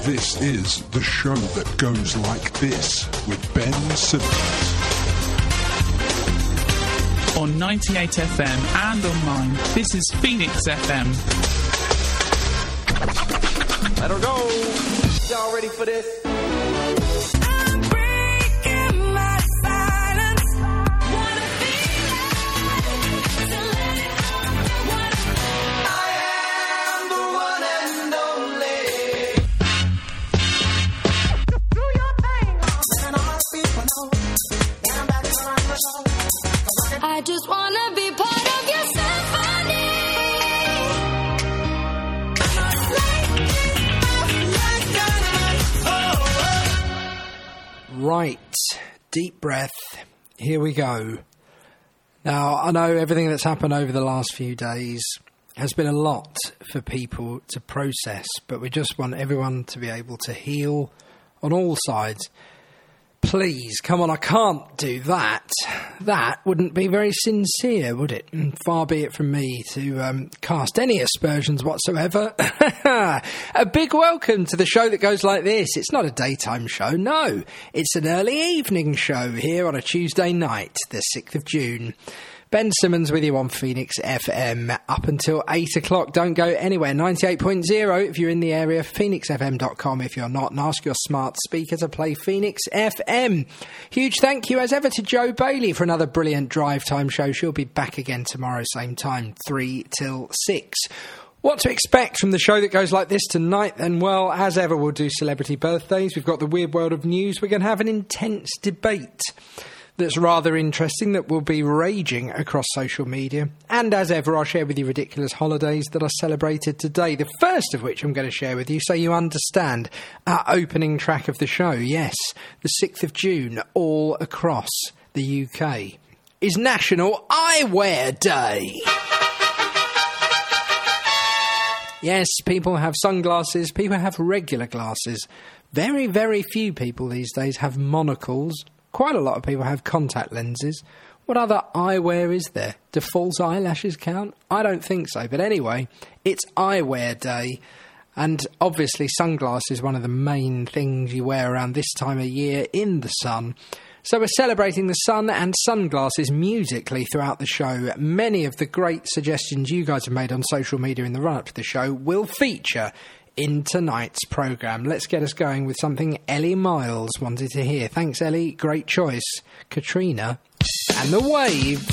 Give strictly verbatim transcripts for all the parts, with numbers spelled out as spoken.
This is the show that goes like this with Ben Simmons. On ninety-eight F M and online, this is Phoenix F M. Let her go. Y'all ready for this? I just wanna be part of your symphony. Right, deep breath. Here we go. Now, I know everything that's happened over the last few days has been a lot for people to process, but we just want everyone to be able to heal on all sides. Please, come on, I can't do that. That wouldn't be very sincere, would it? Far be it from me to um, cast any aspersions whatsoever. A big welcome to the show that goes like this. It's not a daytime show, no. It's an early evening show here on a Tuesday night, the sixth of June. Ben Simmons with you on Phoenix F M up until eight o'clock. Don't go anywhere. ninety-eight point oh if you're in the area, phoenix f m dot com if you're not, and ask your smart speaker to play Phoenix F M. Huge thank you as ever to Jo Bailey for another brilliant drive time show. She'll be back again tomorrow, same time, three till six. What to expect from the show that goes like this tonight then? Well, as ever, we'll do celebrity birthdays. We've got the weird world of news. We're going to have an intense debate that's rather interesting, that will be raging across social media. And as ever, I'll share with you ridiculous holidays that are celebrated today, the first of which I'm going to share with you so you understand our opening track of the show. Yes, the sixth of June, all across the U K, is National Eyewear Day. Yes, people have sunglasses, people have regular glasses. Very, very few people these days have monocles. Quite a lot of people have contact lenses. What other eyewear is there? Do false eyelashes count? I don't think so. But anyway, it's Eyewear Day. And obviously sunglasses is one of the main things you wear around this time of year in the sun. So we're celebrating the sun and sunglasses musically throughout the show. Many of the great suggestions you guys have made on social media in the run-up to the show will feature in tonight's programme. Let's get us going with something Ellie Miles wanted to hear. Thanks, Ellie. Great choice. Katrina and the Waves.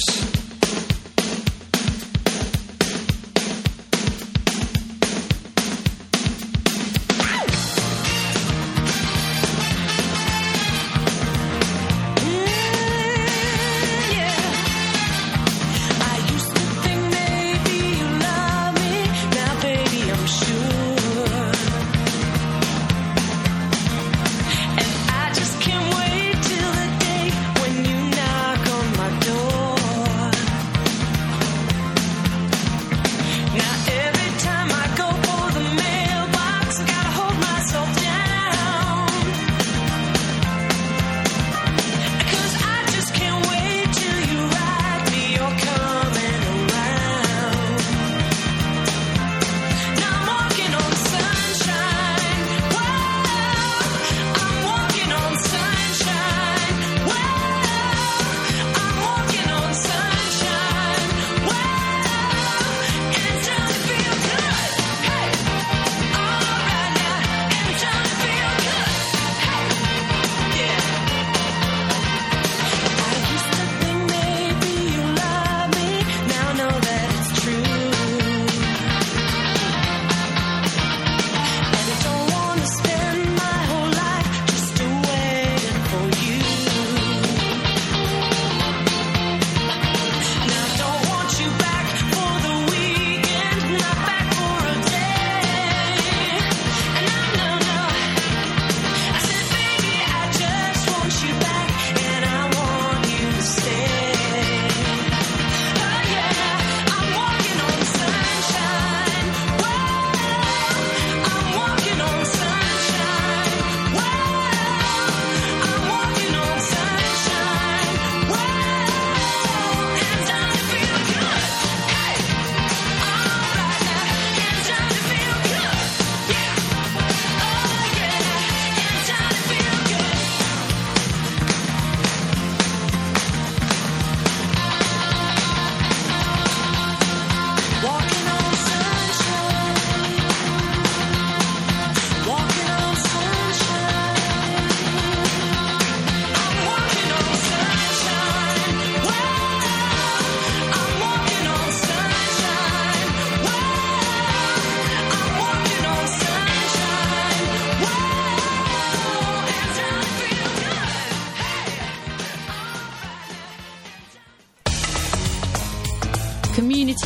Can't wait till the day when you knock on my door.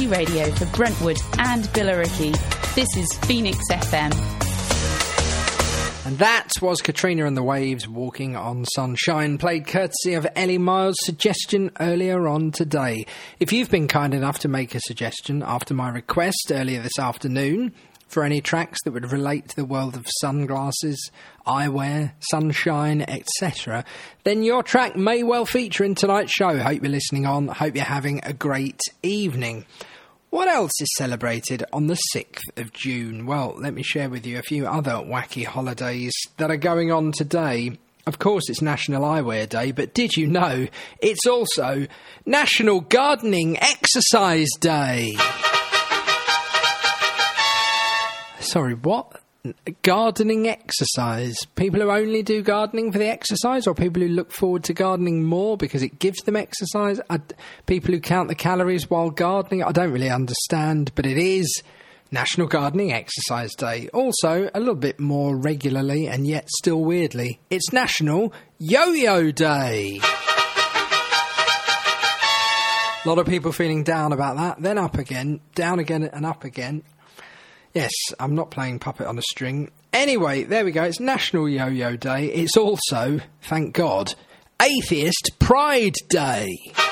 community radio for Brentwood and Billericay. This is Phoenix F M. And that was Katrina and the Waves, Walking on Sunshine, played courtesy of Ellie Miles' suggestion earlier on today. If you've been kind enough to make a suggestion after my request earlier this afternoon for any tracks that would relate to the world of sunglasses, eyewear, sunshine, et cetera, then your track may well feature in tonight's show. Hope you're listening on. Hope you're having a great evening. What else is celebrated on the sixth of June? Well, let me share with you a few other wacky holidays that are going on today. Of course, it's National Eyewear Day, but did you know it's also National Gardening Exercise Day? Sorry, what? Gardening exercise. People who only do gardening for the exercise, or people who look forward to gardening more because it gives them exercise? I, people who count the calories while gardening? I don't really understand, but it is National Gardening Exercise Day. Also, a little bit more regularly and yet still weirdly, it's National Yo-Yo Day. A lot of people feeling down about that, then up again, down again and up again. Yes, I'm not playing puppet on a string. Anyway, there we go. It's National Yo-Yo Day. It's also, thank God, Atheist Pride Day.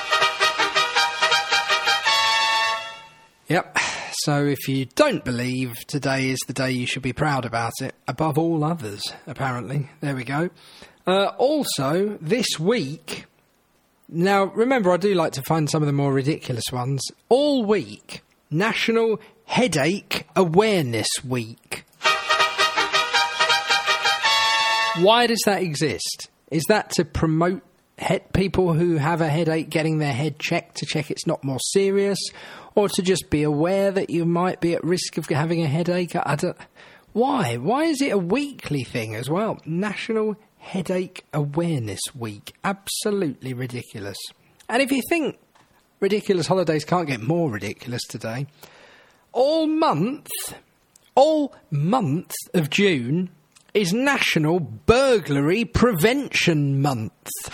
Yep. So if you don't believe today is the day, you should be proud about it, above all others, apparently. There we go. Uh, also, this week... Now, remember, I do like to find some of the more ridiculous ones. All week, National Headache Awareness Week. Why does that exist? Is that to promote he- people who have a headache getting their head checked to check it's not more serious, or to just be aware that you might be at risk of having a headache? I don't... Why? Why is it a weekly thing as well? National Headache Awareness Week. Absolutely ridiculous. And if you think ridiculous holidays can't get more ridiculous today... All month, all month of June is National Burglary Prevention Month.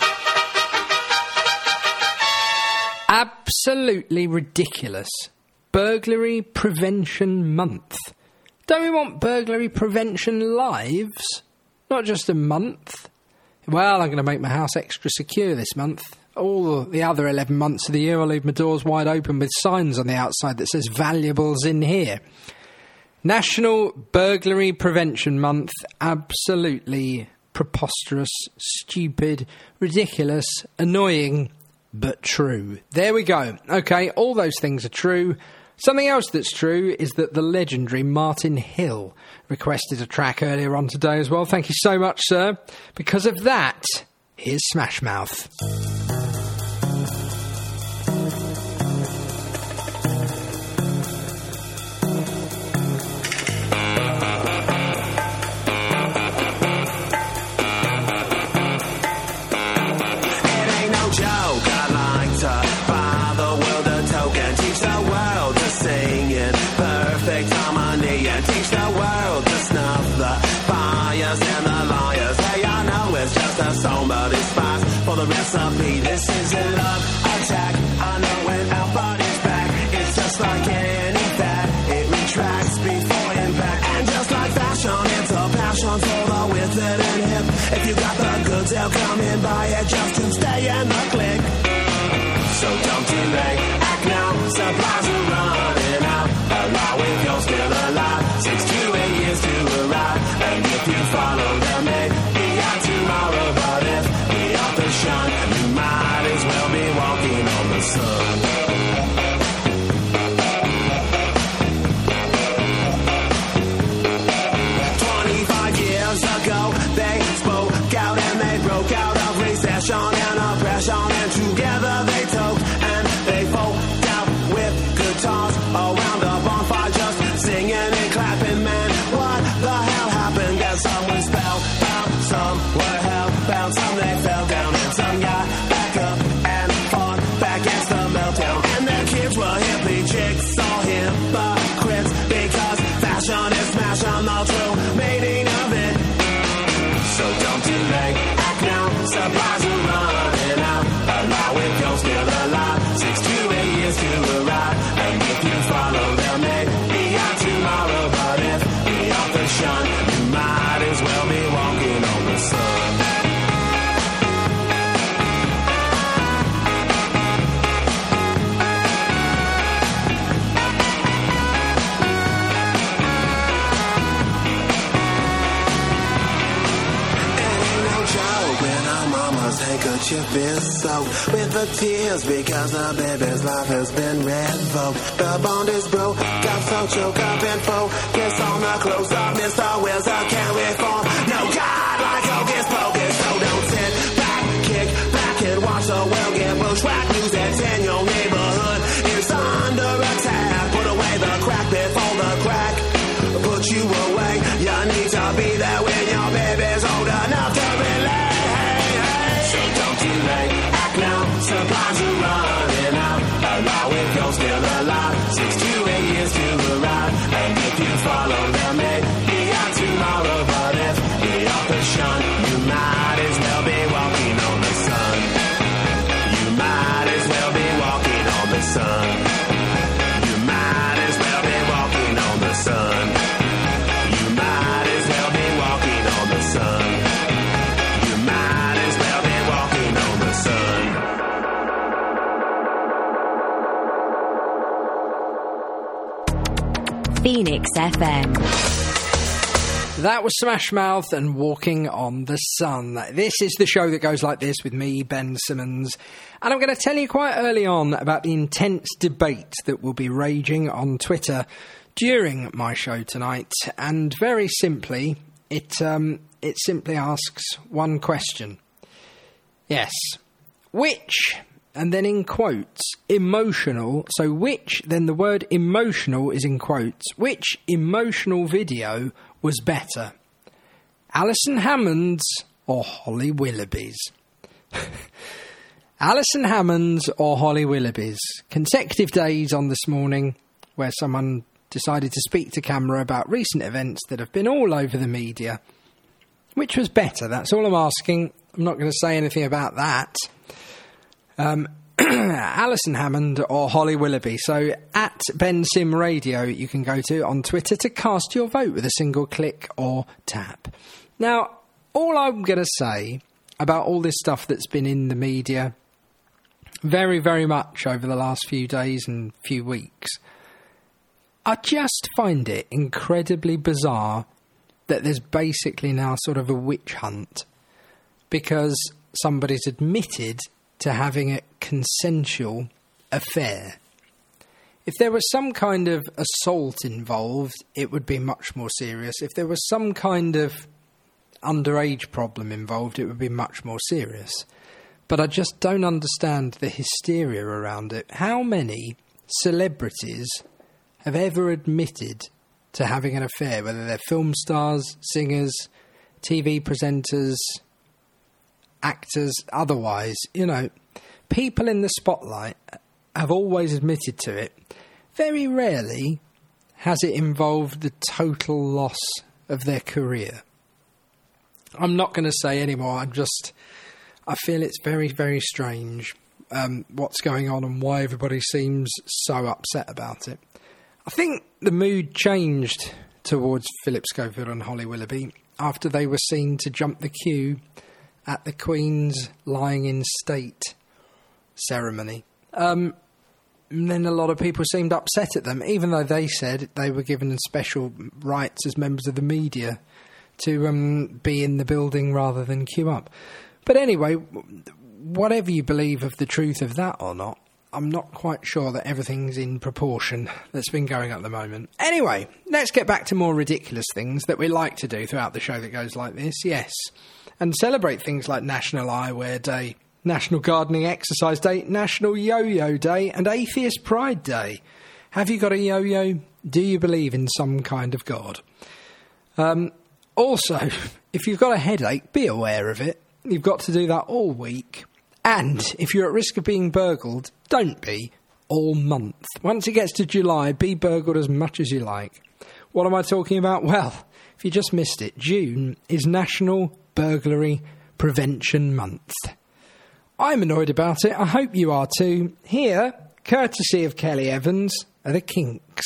Absolutely ridiculous. Burglary Prevention Month. Don't we want burglary prevention lives? Not just a month. Well, I'm going to make my house extra secure this month. All the other eleven months of the year, I'll leave my doors wide open with signs on the outside that says valuables in here. National Burglary Prevention Month. Absolutely preposterous, stupid, ridiculous, annoying, but true. There we go. Okay, all those things are true. Something else that's true is that the legendary Martin Hill requested a track earlier on today as well. Thank you so much, sir. Because of that, here's Smash Mouth. Recipe. This is a love attack. I know when our body's back, it's just like any fat. It retracts before impact, and just like fashion, it's a passion for the withered and hip. If you got the goods, they'll come and buy it just to stay in the clique. So don't delay, act now. Supplies are running out. Allow if you're still alive. Six to eight years to arrive, and if you follow them, maybe out tomorrow. But if we are the shun, you might as well be walking on the sun. Twenty-five years ago, they spoke out and they broke out of recession and oppression, and together they took and they folk out with guitars around a bonfire, just singing and clapping. Man, what the hell happened? Guess some were spellbound, some were hellbound, some they fell down, and some got back up and fought back against the meltdown. And their kids were hippie chicks, all hypocrites, because fashion is smashing the true meaning of it. So don't delay, act now, supplies are running out. Allow it, you're still alive, six to eight years to arrive, and if you that you've been soaked with the tears because the baby's life has been revoked. The bond is broke up, so choke up and focus on the close-up. Mister Wizard can't reform. No God like Hocus Pocus, so don't sit back, kick back and watch the world get bushwhacked. News that's in your neighborhood is under attack. Put away the crack before the crack put you away. You need to be there when your baby's old enough to relate. So don't delay, act now, supplies are running out. Allow if you're still alive, six to eight years to arrive. And if you follow them, maybe out tomorrow. But if the author's shun, you might as well be walking on the sun. You might as well be walking on the sun. You might as well be walking on the sun. You might as well be walking on the sun. You might as well be walking on the sun. Phoenix F M. That was Smash Mouth and Walking on the Sun. This is the show that goes like this with me, Ben Simmons. And I'm going to tell you quite early on about the intense debate that will be raging on Twitter during my show tonight. And very simply, it um, it simply asks one question. Yes. Which, and then in quotes, emotional, so which, then the word emotional is in quotes, which emotional video was better? Alison Hammond's or Holly Willoughby's? Alison Hammond's or Holly Willoughby's? Consecutive days on This Morning where someone decided to speak to camera about recent events that have been all over the media. Which was better? That's all I'm asking. I'm not going to say anything about that. Um, Alison Hammond or Holly Willoughby. So at Ben Sim Radio you can go to on Twitter to cast your vote with a single click or tap. Now, all I'm going to say about all this stuff that's been in the media very, very much over the last few days and few weeks, I just find it incredibly bizarre that there's basically now sort of a witch hunt because somebody's admitted to having a consensual affair. If there was some kind of assault involved, it would be much more serious. If there was some kind of underage problem involved, it would be much more serious. But I just don't understand the hysteria around it. How many celebrities have ever admitted to having an affair, whether they're film stars, singers, T V presenters, actors, otherwise? You know, people in the spotlight have always admitted to it. Very rarely has it involved the total loss of their career. I'm not going to say anymore. I'm just, I feel it's very, very strange um, what's going on and why everybody seems so upset about it. I think the mood changed towards Philip Schofield and Holly Willoughby after they were seen to jump the queue at the Queen's lying in state ceremony. Um, and then a lot of people seemed upset at them, even though they said they were given special rights as members of the media to um, be in the building rather than queue up. But anyway, whatever you believe of the truth of that or not, I'm not quite sure that everything's in proportion that's been going on at the moment. Anyway, let's get back to more ridiculous things that we like to do throughout the show that goes like this, yes. And celebrate things like National Eyewear Day, National Gardening Exercise Day, National Yo-Yo Day, and Atheist Pride Day. Have you got a yo-yo? Do you believe in some kind of God? Um, also, if you've got a headache, be aware of it. You've got to do that all week. And if you're at risk of being burgled, don't be all month. Once it gets to July, be burgled as much as you like. What am I talking about? Well, if you just missed it, June is National Burglary Prevention Month. I'm annoyed about it. I hope you are too. Here, courtesy of Kelly Evans, are the Kinks.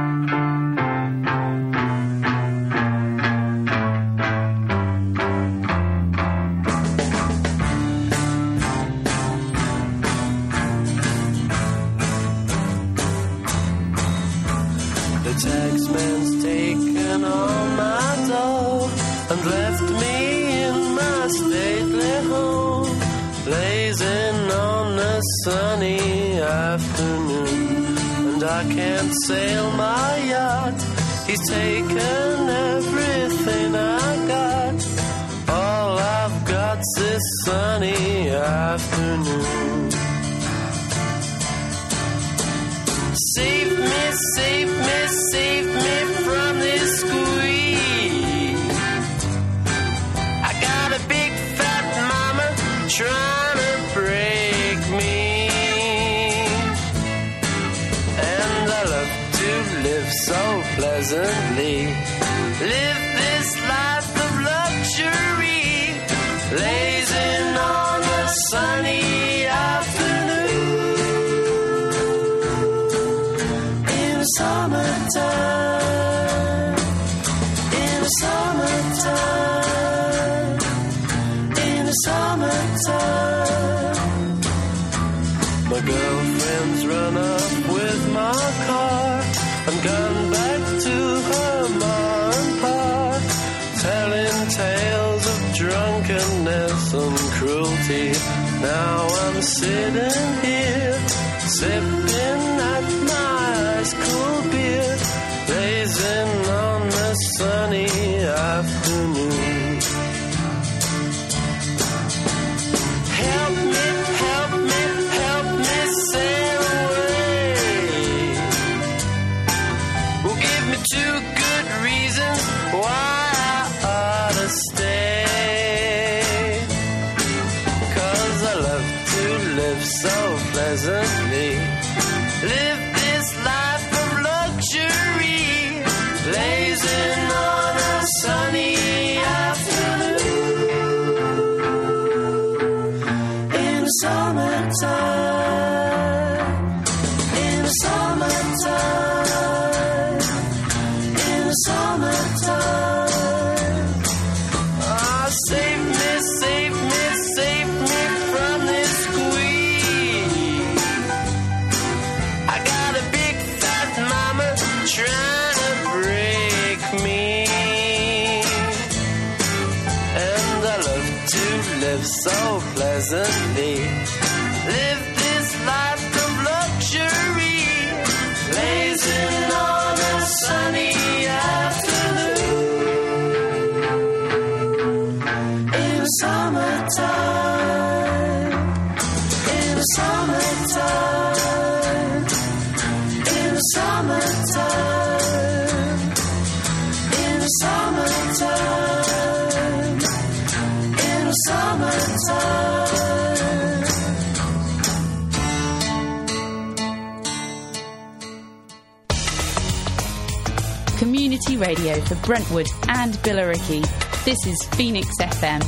The taxman's taken all my dough and left me in my stately home. Play blazing on a sunny afternoon, and I can't sail my yacht. He's taken everything I got. All I've got's this sunny afternoon. Save me, save me, save me from this squeeze. I got a big fat mama trying to break me, and I love to live so pleasantly. Live this life of luxury, blazing on a sunny afternoon. In the summertime, in the summertime, in the summertime. My girlfriend's run up with my car and gone back to her ma and pa, telling tales of drunkenness and cruelty. Now I'm sitting here, sipping at my ice cold beer, blazing on the sunny afternoon. Help me, help me, help me sail away. Well, give me two good reasons why I ought to stay. 'Cause I love to live so pleasantly. Live this life of luxury, blazing on a sunny afternoon. In the summertime, in the summertime, in the summertime. Ah, save me, save me, save me from this squeeze. I got a big fat mama trying to break me, and I love to live so pleasantly. Live this life of luxury, blazing on a sunny afternoon. In the summertime, in the summertime, in the summertime, in the summertime, in the summertime. Community radio for Brentwood and Billericay. This is Phoenix F M.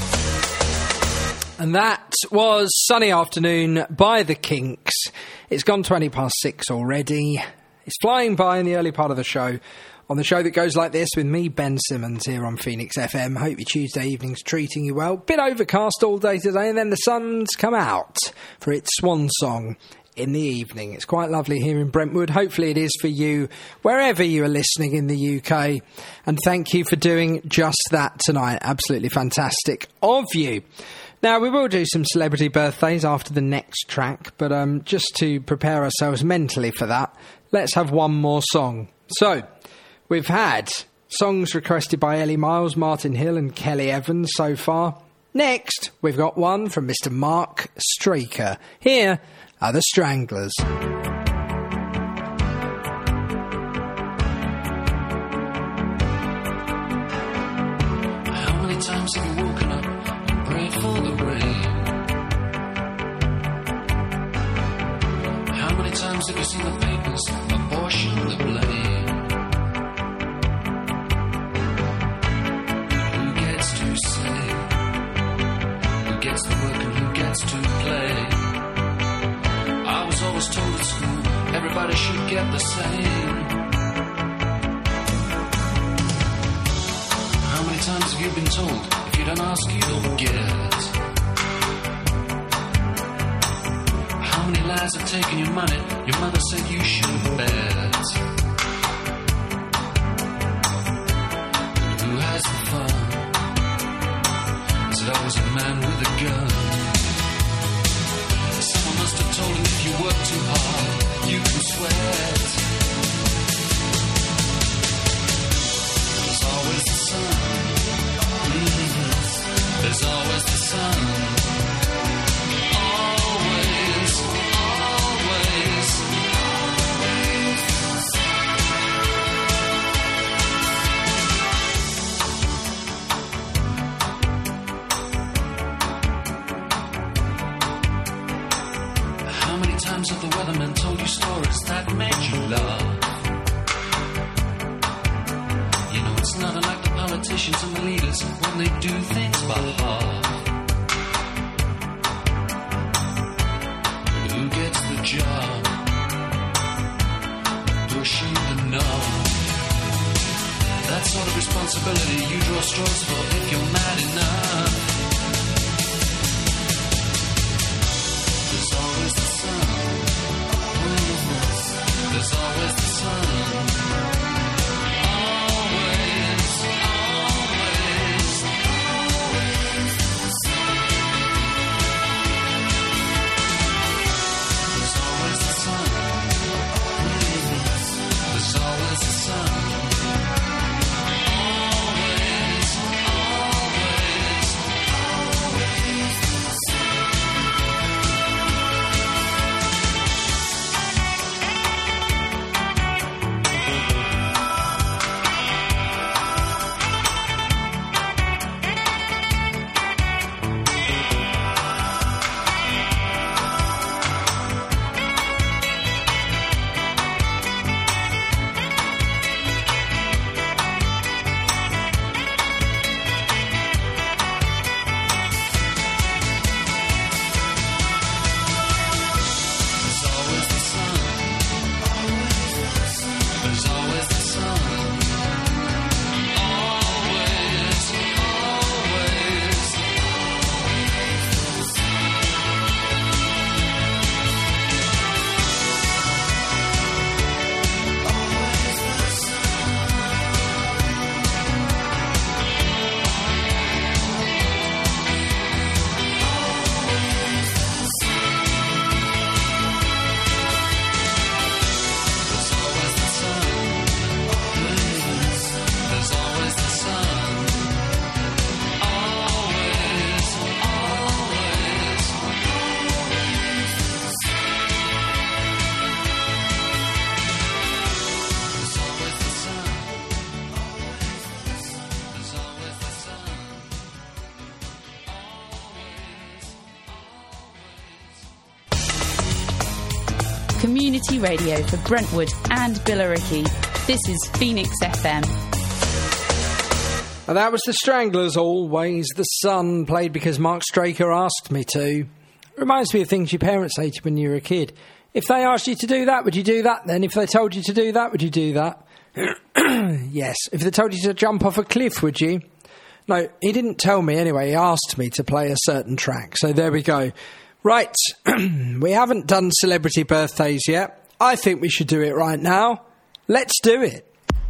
And that was Sunny Afternoon by The Kinks. It's gone twenty past six already. It's flying by in the early part of the show. On the show that goes like this with me, Ben Simmons, here on Phoenix F M. Hope your Tuesday evening's treating you well. Bit overcast all day today, and then the sun's come out for its swan song in the evening. It's quite lovely here in Brentwood. Hopefully it is for you wherever you are listening in the U K. And thank you for doing just that tonight. Absolutely fantastic of you. Now, we will do some celebrity birthdays after the next track, but um, just to prepare ourselves mentally for that, let's have one more song. So, we've had songs requested by Ellie Miles, Martin Hill and Kelly Evans so far. Next, we've got one from Mister Mark Straker. Here are the Stranglers. How many times have you woken up and prayed for the rain? How many times have you seen the papers apportion the blame? Who gets to say? Who gets the work and who gets to play? I was always told at school everybody should get the same. How many times have you been told if you don't ask you don't get? How many lies have taken your money? Your mother said you shouldn't bet. And who has the fun? Is it always a man with a gun? politicians and the leaders when they do things by heart. But who gets the job? Pushing the knob. That sort of responsibility you draw straws for if you're mad enough. There's always the sun. There's always the sun. Community radio for Brentwood and Billericay. This is Phoenix F M. And that was the Stranglers, Always the Sun, played because Mark Straker asked me to. Reminds me of things your parents say to you when you were a kid. If they asked you to do that, would you do that then? If they told you to do that, would you do that? Yes. If they told you to jump off a cliff, would you? No, he didn't tell me anyway. He asked me to play a certain track. So there we go. Right, we haven't done celebrity birthdays yet. I think we should do it right now. Let's do it.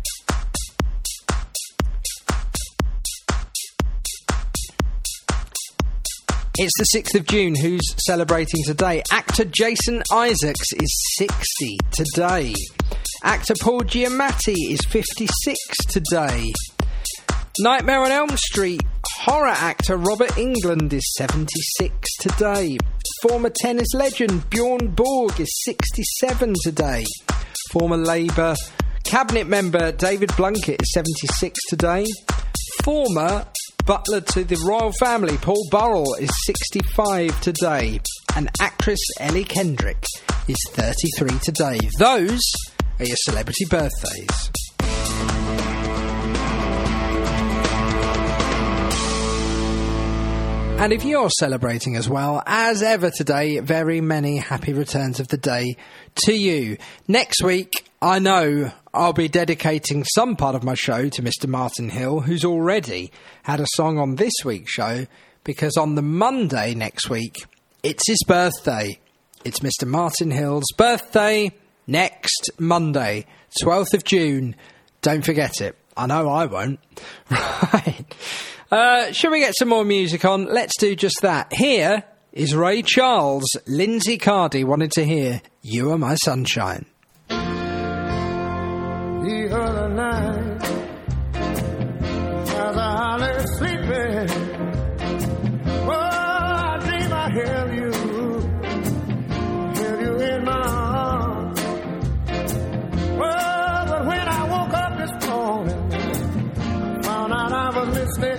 It's the sixth of June. Who's celebrating today? Actor Jason Isaacs is sixty today. Actor Paul Giamatti is fifty-six today. Nightmare on Elm Street horror actor Robert Englund is seventy-six today. Former tennis legend Bjorn Borg is sixty-seven today. Former Labour cabinet member David Blunkett is seventy-six today. Former butler to the royal family Paul Burrell is sixty-five today. And actress Ellie Kendrick is thirty-three today. Those are your celebrity birthdays. And if you're celebrating as well, as ever today, very many happy returns of the day to you. Next week, I know I'll be dedicating some part of my show to Mister Martin Hill, who's already had a song on this week's show, because on the Monday next week, it's his birthday. It's Mister Martin Hill's birthday next Monday, twelfth of June. Don't forget it. I know I won't. Right. Uh, shall we get some more music on? Let's do just that. Here is Ray Charles. Lindsay Cardy wanted to hear You Are My Sunshine. The other night, as I lay sleeping, oh, I dream I held you, held you in my arms. Oh, but when I woke up this morning, found out I was mistaken.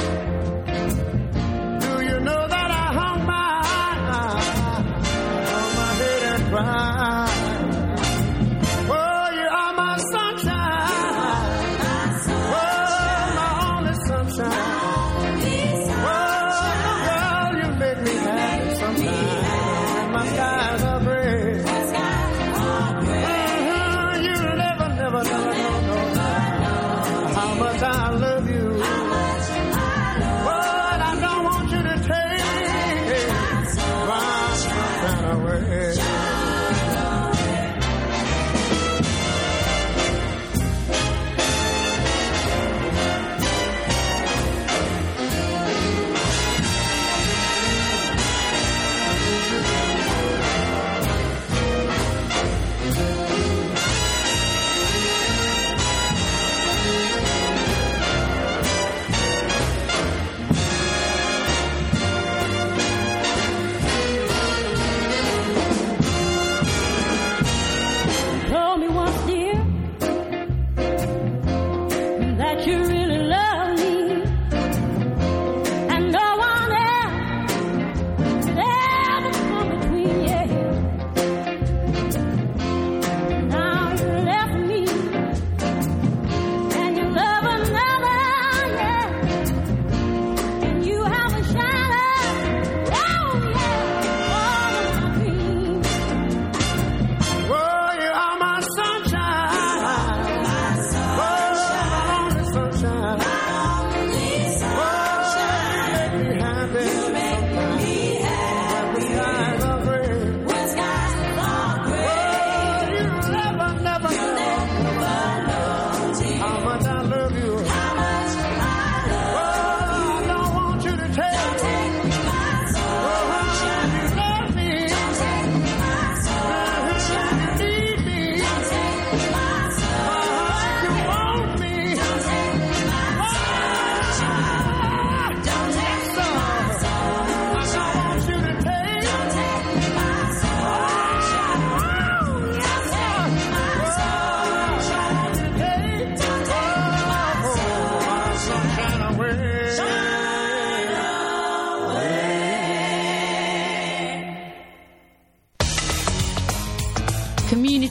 Do you know that I hung my eye on my head and cried? Oh, you are my sunshine. Oh, my only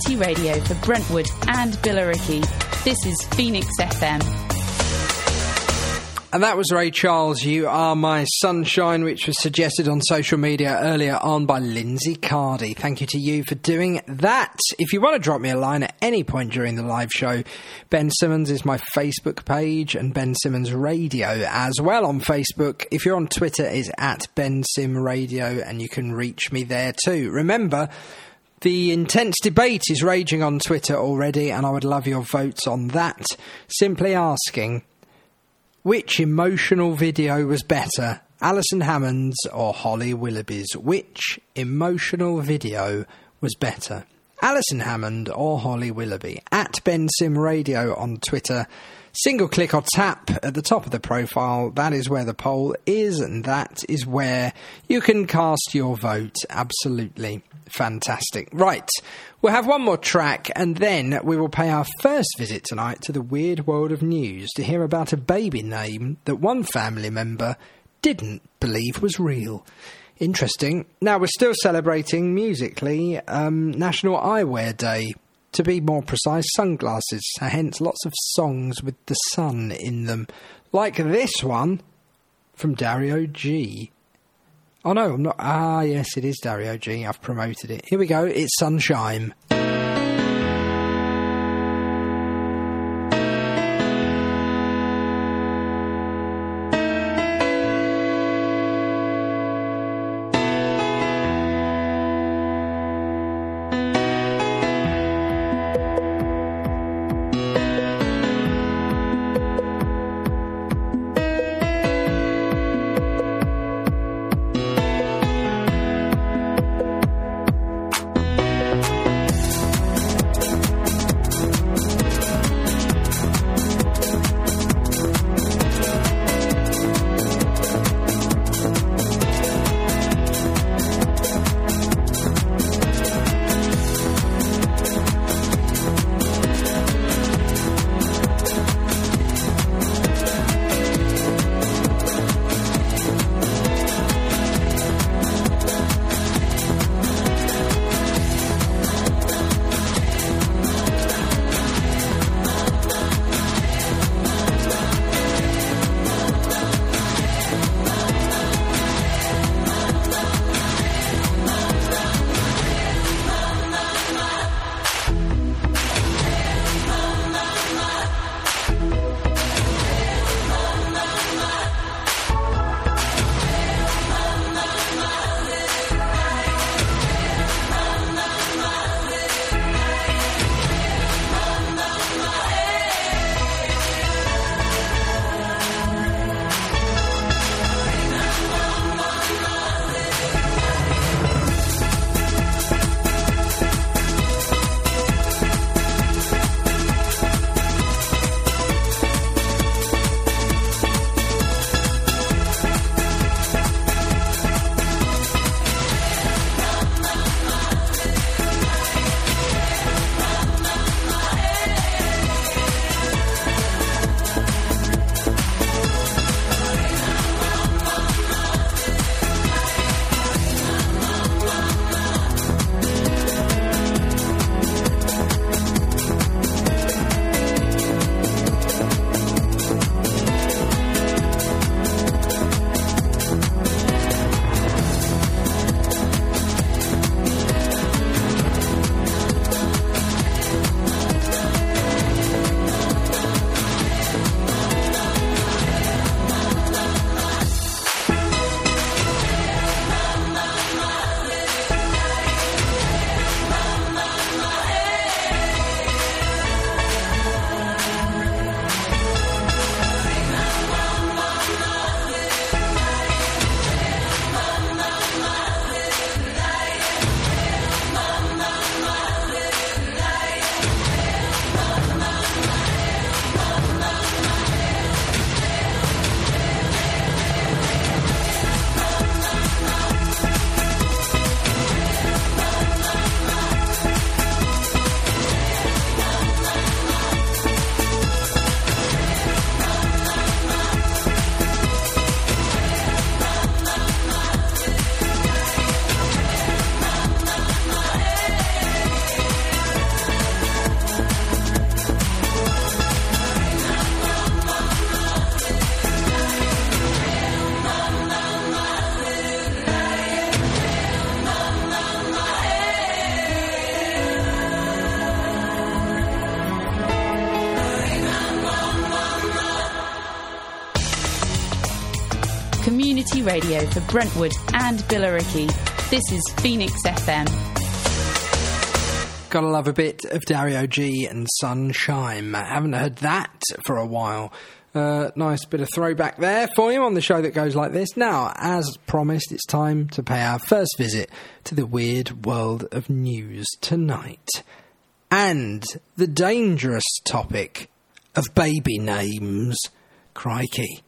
Community radio for Brentwood and Billericay. This is Phoenix F M. And that was Ray Charles, You Are My Sunshine, which was suggested on social media earlier on by Lindsay Cardy. Thank you to you for doing that. If you want to drop me a line at any point during the live show, Ben Simmons is my Facebook page and Ben Simmons Radio as well on Facebook. If you're on Twitter, it's at Ben Sim Radio and you can reach me there too. Remember, the intense debate is raging on Twitter already and I would love your votes on that. Simply asking, which emotional video was better, Alison Hammond's or Holly Willoughby's? Which emotional video was better, Alison Hammond or Holly Willoughby? At Ben Sim Radio on Twitter. Single click or tap at the top of the profile. That is where the poll is, and that is where you can cast your vote. Absolutely fantastic. Right, we'll have one more track, and then we will pay our first visit tonight to the weird world of news to hear about a baby name that one family member didn't believe was real. Interesting. Now, we're still celebrating, musically, um, National Eyewear Day. To be more precise, sunglasses, hence lots of songs with the sun in them. Like this one from Dario G. Oh no, I'm not. Ah, yes, it is Dario G. I've promoted it. Here we go, it's Sunshine. community radio for Brentwood and Billericay. This is Phoenix F M. Gotta love a bit of Dario G and Sunshine. Haven't heard that for a while. Uh, nice bit of throwback there for you on the show that goes like this. Now, as promised, it's time to pay our first visit to the weird world of news tonight. And the dangerous topic of baby names. Crikey.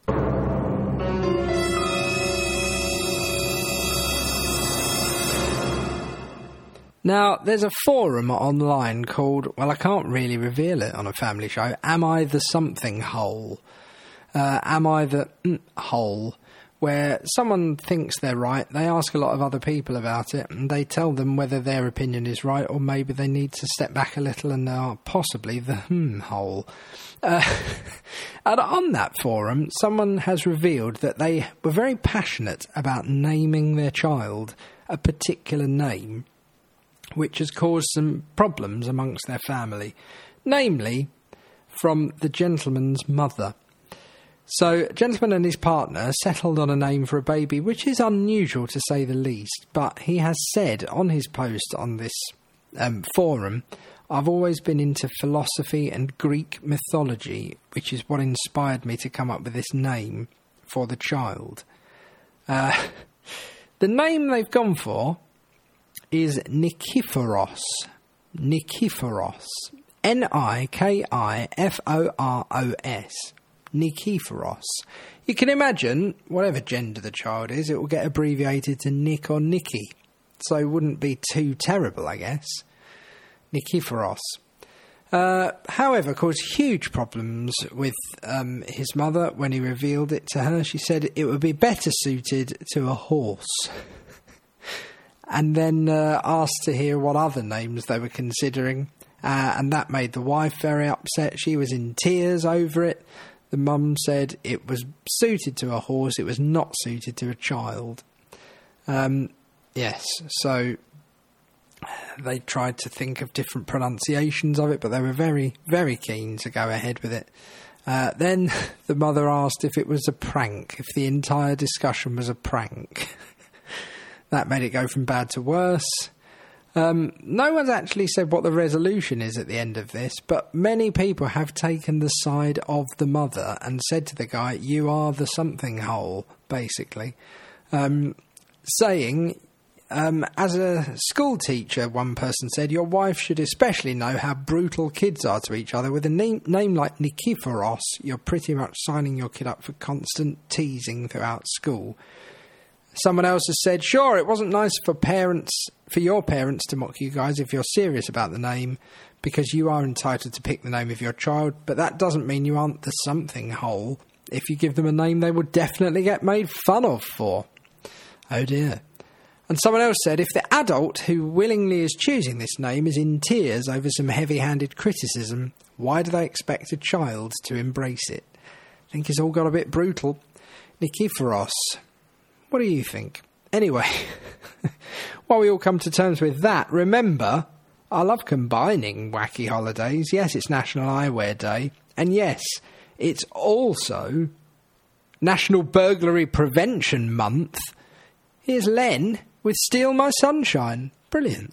Now, there's a forum online called, well, I can't really reveal it on a family show, Am I the Something Hole? Uh, am I the mm, Hole? Where someone thinks they're right, they ask a lot of other people about it, and they tell them whether their opinion is right, or maybe they need to step back a little and they are possibly the hmm hole. Uh, and on that forum, someone has revealed that they were very passionate about naming their child a particular name, which has caused some problems amongst their family, namely from the gentleman's mother. So, a gentleman and his partner settled on a name for a baby, which is unusual to say the least, but he has said on his post on this um, forum, I've always been into philosophy and Greek mythology, which is what inspired me to come up with this name for the child. Uh, the name they've gone for is Nikephoros. Nikephoros. N I K I F O R O S. Nikephoros. You can imagine, whatever gender the child is, it will get abbreviated to Nick or Nikki. So it wouldn't be too terrible, I guess. Nikephoros. Uh, however, caused huge problems with um, his mother when he revealed it to her. She said it would be better suited to a horse. And then uh, asked to hear what other names they were considering. Uh, and that made the wife very upset. She was in tears over it. The mum said it was suited to a horse, it was not suited to a child. Um, yes, so they tried to think of different pronunciations of it, but they were very, very keen to go ahead with it. Uh, then the mother asked if it was a prank, if the entire discussion was a prank. That made it go from bad to worse. Um, no one's actually said what the resolution is at the end of this, but many people have taken the side of the mother and said to the guy, you are the something hole, basically. Um, saying, um, as a school teacher, one person said, your wife should especially know how brutal kids are to each other. With a name, name like Nikephoros, you're pretty much signing your kid up for constant teasing throughout school. Someone else has said, sure, it wasn't nice for parents, for your parents to mock you guys if you're serious about the name, because you are entitled to pick the name of your child, but that doesn't mean you aren't the something hole. If you give them a name they will definitely get made fun of for. Oh dear. And someone else said, if the adult who willingly is choosing this name is in tears over some heavy-handed criticism, why do they expect a child to embrace it? I think it's all got a bit brutal. Nikephoros. What do you think? Anyway, while we all come to terms with that, remember, I love combining wacky holidays. Yes, it's National Eyewear Day. And yes, it's also National Burglary Prevention Month. Here's Len with Steal My Sunshine. Brilliant.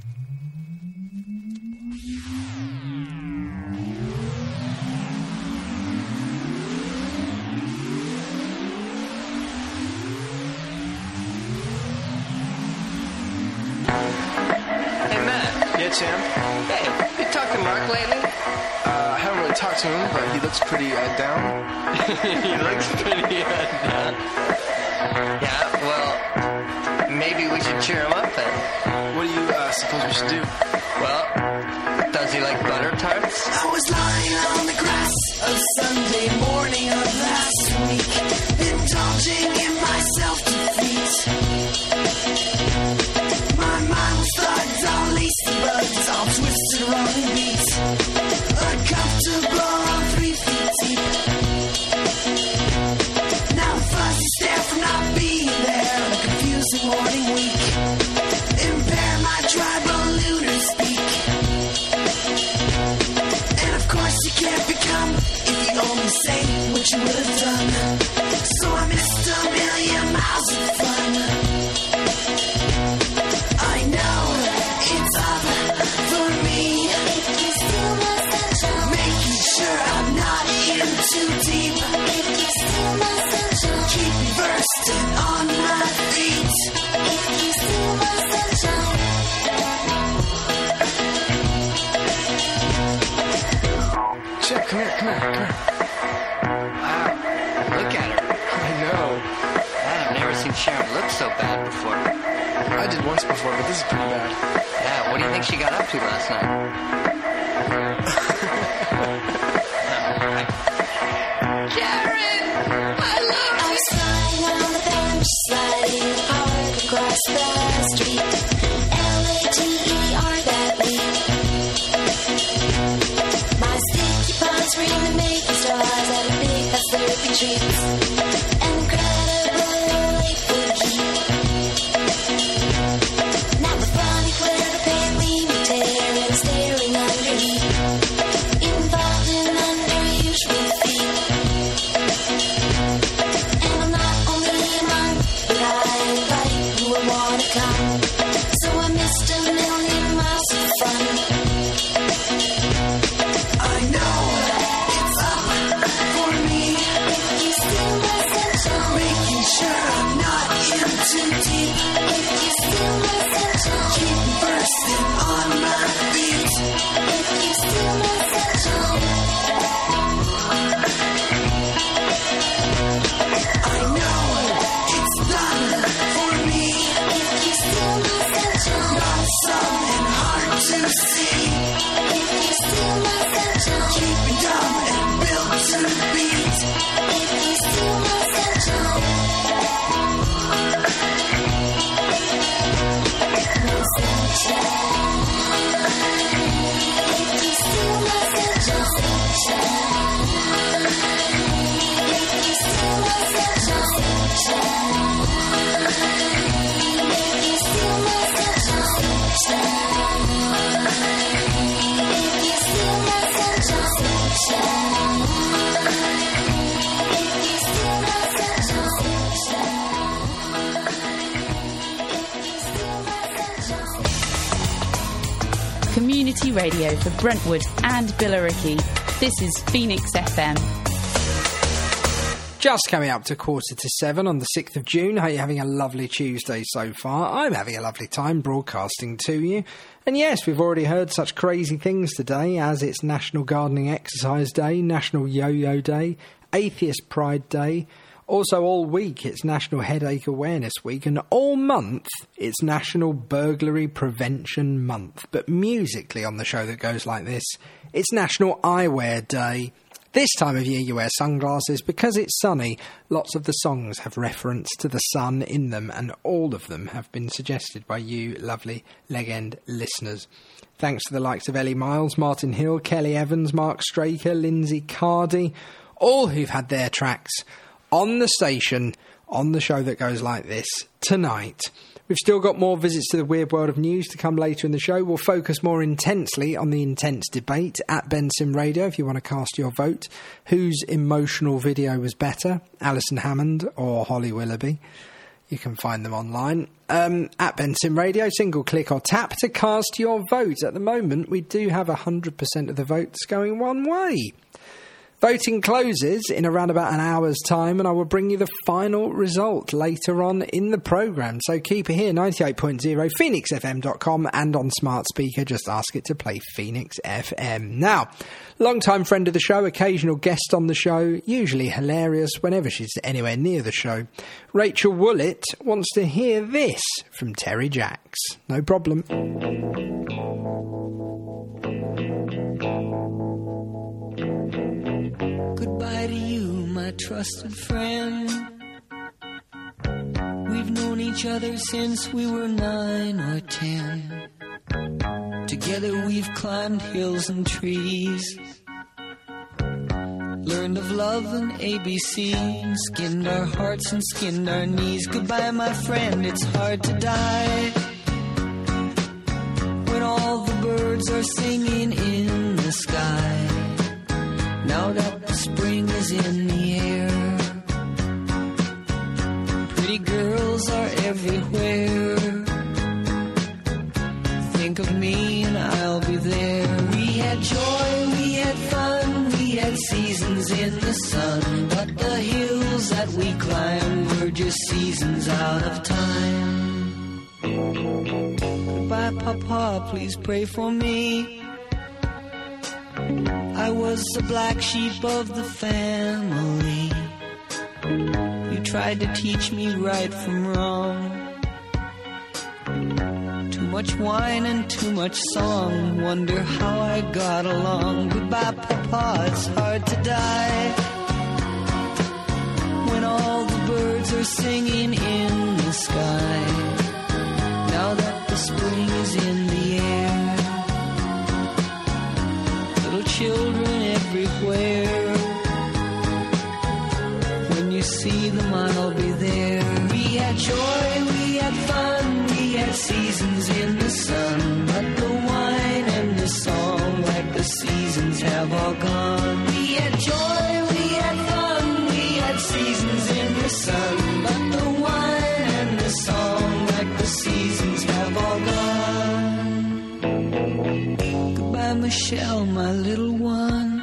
Sam? Hey, you talked to Mark lately? Uh, I haven't really talked to him, but he looks pretty uh, down. He looks pretty uh, down. Yeah, well, maybe we should cheer him up then. What do you uh, suppose we should do? Well, does he like butter tarts? I was lying on the grass a Sunday morning of last week, indulging in my self-defeat. My mind was thugged, all lacy bugs, all twisted around the beat. Uncomfortable on three feet deep. Now the fuzzy stare from not being there on a confusing morning week. Impair my tribal lunar speak. And of course you can't become if you only say what you would have done. So I missed a million miles of fun. I know it's up for me. If you steal my sunshine, making sure I'm not in too deep. If you steal my sunshine, keep me bursting on my feet. If you steal my sunshine. Chip, come here, come here, come here. Wow, look at her. I know. Man, I've never seen Sharon look so bad before. I did once before, but this is pretty bad. Yeah, what do you think she got up to last night? Sharon, I love you. I was flying on the bench, sliding hard across the street. L A T E R that week. My sticky palms screaming, making stars out of big fast slurpy treats. Incredible late for heat. Now the funny clever pain leave me tearing, staring underneath. Involved in unusual feet. And I'm not only a monk, but I invite you and wanna come. So I missed a million miles of fun. I know it's up for me. If you steal my sunshine, making sure I'm not in too deep. If you steal my sunshine, keep me bursting on my feet. If you steal my sunshine, I know it's done for me. If you steal my sunshine, not some and hard to see. If you steal my sunshine, keep me dumb and built to beat. If you steal my sunshine, my sunshine. If you steal my sunshine, if you steal my sunshine, if you steal my sunshine, if you steal my sunshine, if you steal my sunshine. Community radio for Brentwood and Billericay. This is Phoenix F M. Just coming up to quarter to seven on the sixth of June. Hope you're having a lovely Tuesday so far. I'm having a lovely time broadcasting to you. And yes, we've already heard such crazy things today, as it's National Gardening Exercise Day, National Yo-Yo Day, Atheist Pride Day. Also all week it's National Headache Awareness Week, and all month it's National Burglary Prevention Month. But musically on the show that goes like this, it's National Eyewear Day. This time of year you wear sunglasses because it's sunny. Lots of the songs have reference to the sun in them, and all of them have been suggested by you lovely Legend listeners. Thanks to the likes of Ellie Miles, Martin Hill, Kelly Evans, Mark Straker, Lindsay Cardy, all who've had their tracks on the station, on the show that goes like this tonight. We've still got more visits to the weird world of news to come later in the show. We'll focus more intensely on the intense debate at Bensim Radio if you want to cast your vote. Whose emotional video was better, Alison Hammond or Holly Willoughby? You can find them online. Um, at Bensim Radio, single click or tap to cast your vote. At the moment, we do have one hundred percent of the votes going one way. Voting closes in around about an hour's time, and I will bring you the final result later on in the programme. So keep it here, ninety-eight point oh, phoenix f m dot com, and on smart speaker, just ask it to play Phoenix F M. Now, long-time friend of the show, occasional guest on the show, usually hilarious whenever she's anywhere near the show, Rachel Woolett wants to hear this from Terry Jacks. No problem. Goodbye to you, my trusted friend. We've known each other since we were nine or ten. Together we've climbed hills and trees, learned of love and A B C, and skinned our hearts and skinned our knees. Goodbye, my friend, it's hard to die when all the birds are singing in the sky. Now that the spring is in the air, pretty girl had seasons in the sun, but the hills that we climbed were just seasons out of time. Goodbye, Papa, please pray for me. I was the black sheep of the family. You tried to teach me right from wrong. Too much wine and too much song. Wonder how I got along. Goodbye, Papa, it's hard to die when all the birds are singing in the sky. Now that the spring is in the air, little children everywhere. When you see them, I'll be there. We had joy, we had fun, we had seasons in the sun, but the wine and the song, like the seasons, have all gone. We had joy, we had fun, we had seasons in the sun, but the wine and the song, like the seasons, have all gone. Goodbye, Michelle, my little one.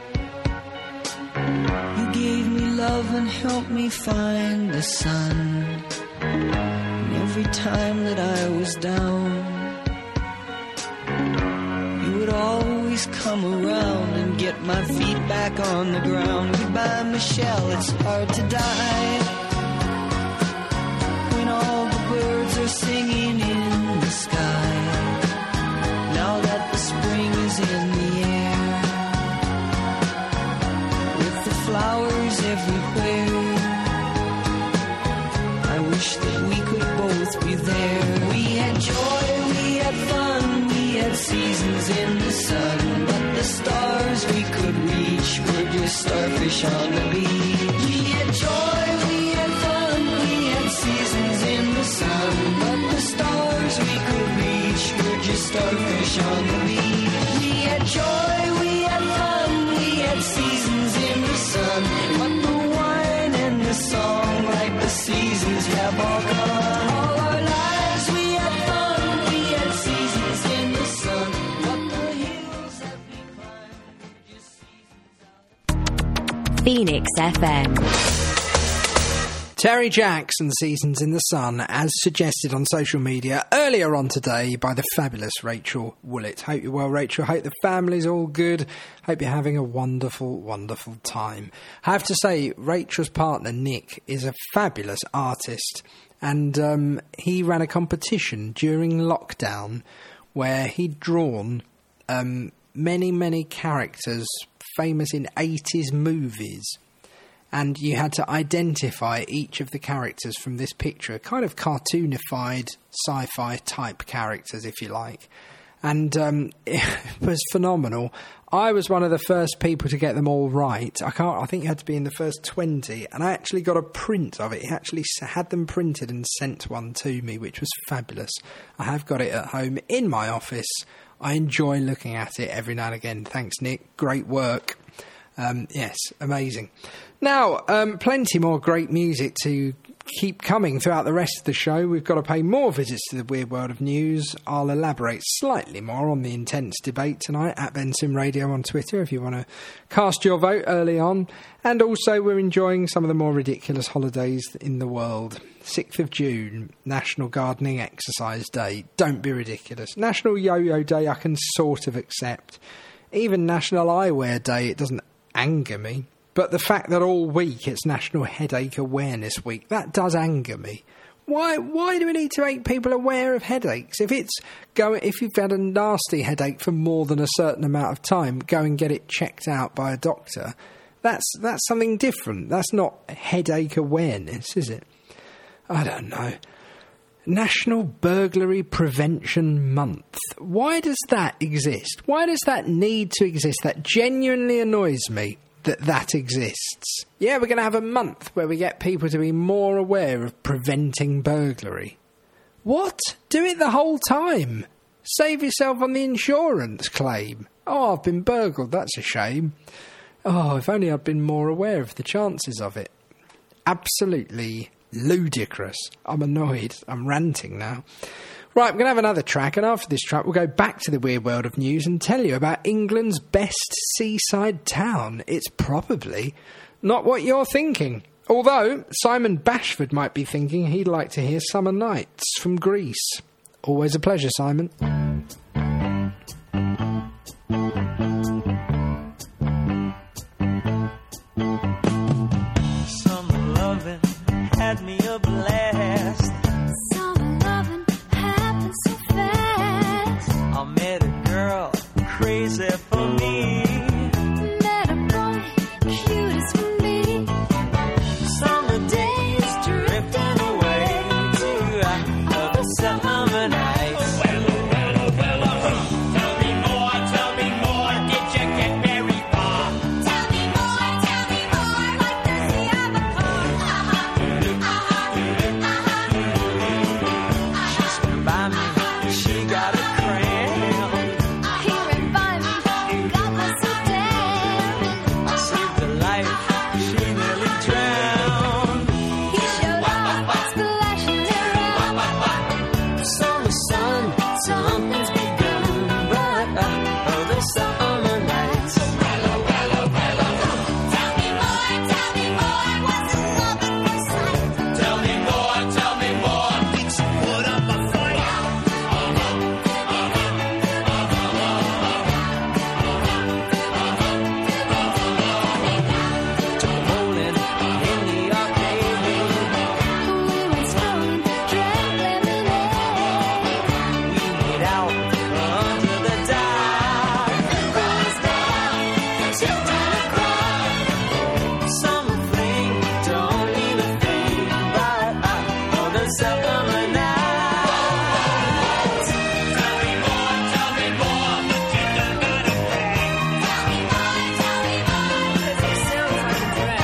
You gave me love and helped me find the sun. And every time that I was down, you would always come around and get my feet back on the ground. Goodbye, Michelle, it's hard to die when all the birds are singing in the sky. Now that the spring is in the air, with the flowers everywhere, I wish that we could both be there. We had joy, we had fun, we had seasons in the sun, but the stars we could reach were just starfish on the beach. We had joy, we had fun, we had seasons in the sun, but the stars we could reach were just starfish on the beach. We had joy, we had fun, we had seasons in the sun, but the wine and the song, like the seasons, have all gone. All our lives we had fun, we had seasons in the sun, but the hills that we climbed were just seasons out. Phoenix F M. Terry Jackson, Seasons in the Sun, as suggested on social media earlier on today by the fabulous Rachel Woolett. Hope you're well, Rachel. Hope the family's all good. Hope you're having a wonderful, wonderful time. I have to say, Rachel's partner, Nick, is a fabulous artist, and um, he ran a competition during lockdown where he'd drawn um, many, many characters famous in eighties movies. And you had to identify each of the characters from this picture, kind of cartoonified sci-fi type characters, if you like. And um, it was phenomenal. I was one of the first people to get them all right. I can't. I think you had to be in the first twenty, and I actually got a print of it. He actually had them printed and sent one to me, which was fabulous. I have got it at home in my office. I enjoy looking at it every now and again. Thanks, Nick. Great work. Um, yes, amazing. Now, um, plenty more great music to keep coming throughout the rest of the show. We've got to pay more visits to the Weird World of News. I'll elaborate slightly more on the intense debate tonight at Ben Sim Radio on Twitter if you want to cast your vote early on. And also we're enjoying some of the more ridiculous holidays in the world. sixth of June, National Gardening Exercise Day. Don't be ridiculous. National Yo-Yo Day I can sort of accept. Even National Eyewear Day, it doesn't anger me. But the fact that all week it's National Headache Awareness Week, that does anger me. Why why do we need to make people aware of headaches? If it's go, if you've had a nasty headache for more than a certain amount of time, go and get it checked out by a doctor. That's that's something different. That's not headache awareness, is it? I don't know. National Burglary Prevention Month. Why does that exist? Why does that need to exist? That genuinely annoys me. That that exists. Yeah, we're going to have a month where we get people to be more aware of preventing burglary. What? Do it the whole time. Save yourself on the insurance claim. Oh, I've been burgled. That's a shame. Oh, if only I'd been more aware of the chances of it. Absolutely ludicrous. I'm annoyed. I'm ranting now. Right, we're going to have another track, and after this track we'll go back to the weird world of news and tell you about England's best seaside town. It's probably not what you're thinking. Although, Simon Bashford might be thinking he'd like to hear Summer Nights from Greece. Always a pleasure, Simon. Summer loving had me a blast. Summer loving happened so fast. I met a girl crazy for me. Met a boy cute as for me. Summer days drifting away to other summer nights. Well, well, well, tell me more, tell me more. Did you get very far? Tell me more, tell me more. What does he have a part? She stood by me, she got a cramp. He ran by me, God bless her damn. I saved her life, she nearly drowned. He showed up, splashing around. Summer sun, something's begun, but uh, other summer nights. Tell me more, tell me more. What's love at first sight? Tell me more, tell me more. Fix and put up a fight. Rolling in the arcade. We went strolling, drank lemonade. We made out under the dark. Rose down, tipped on a crowd. Some fling don't mean a thing, but uh, other summer nights. Tell me more, tell me more. What you done got to pay? Tell me more, tell me more. 'Cause your sounds like a drag.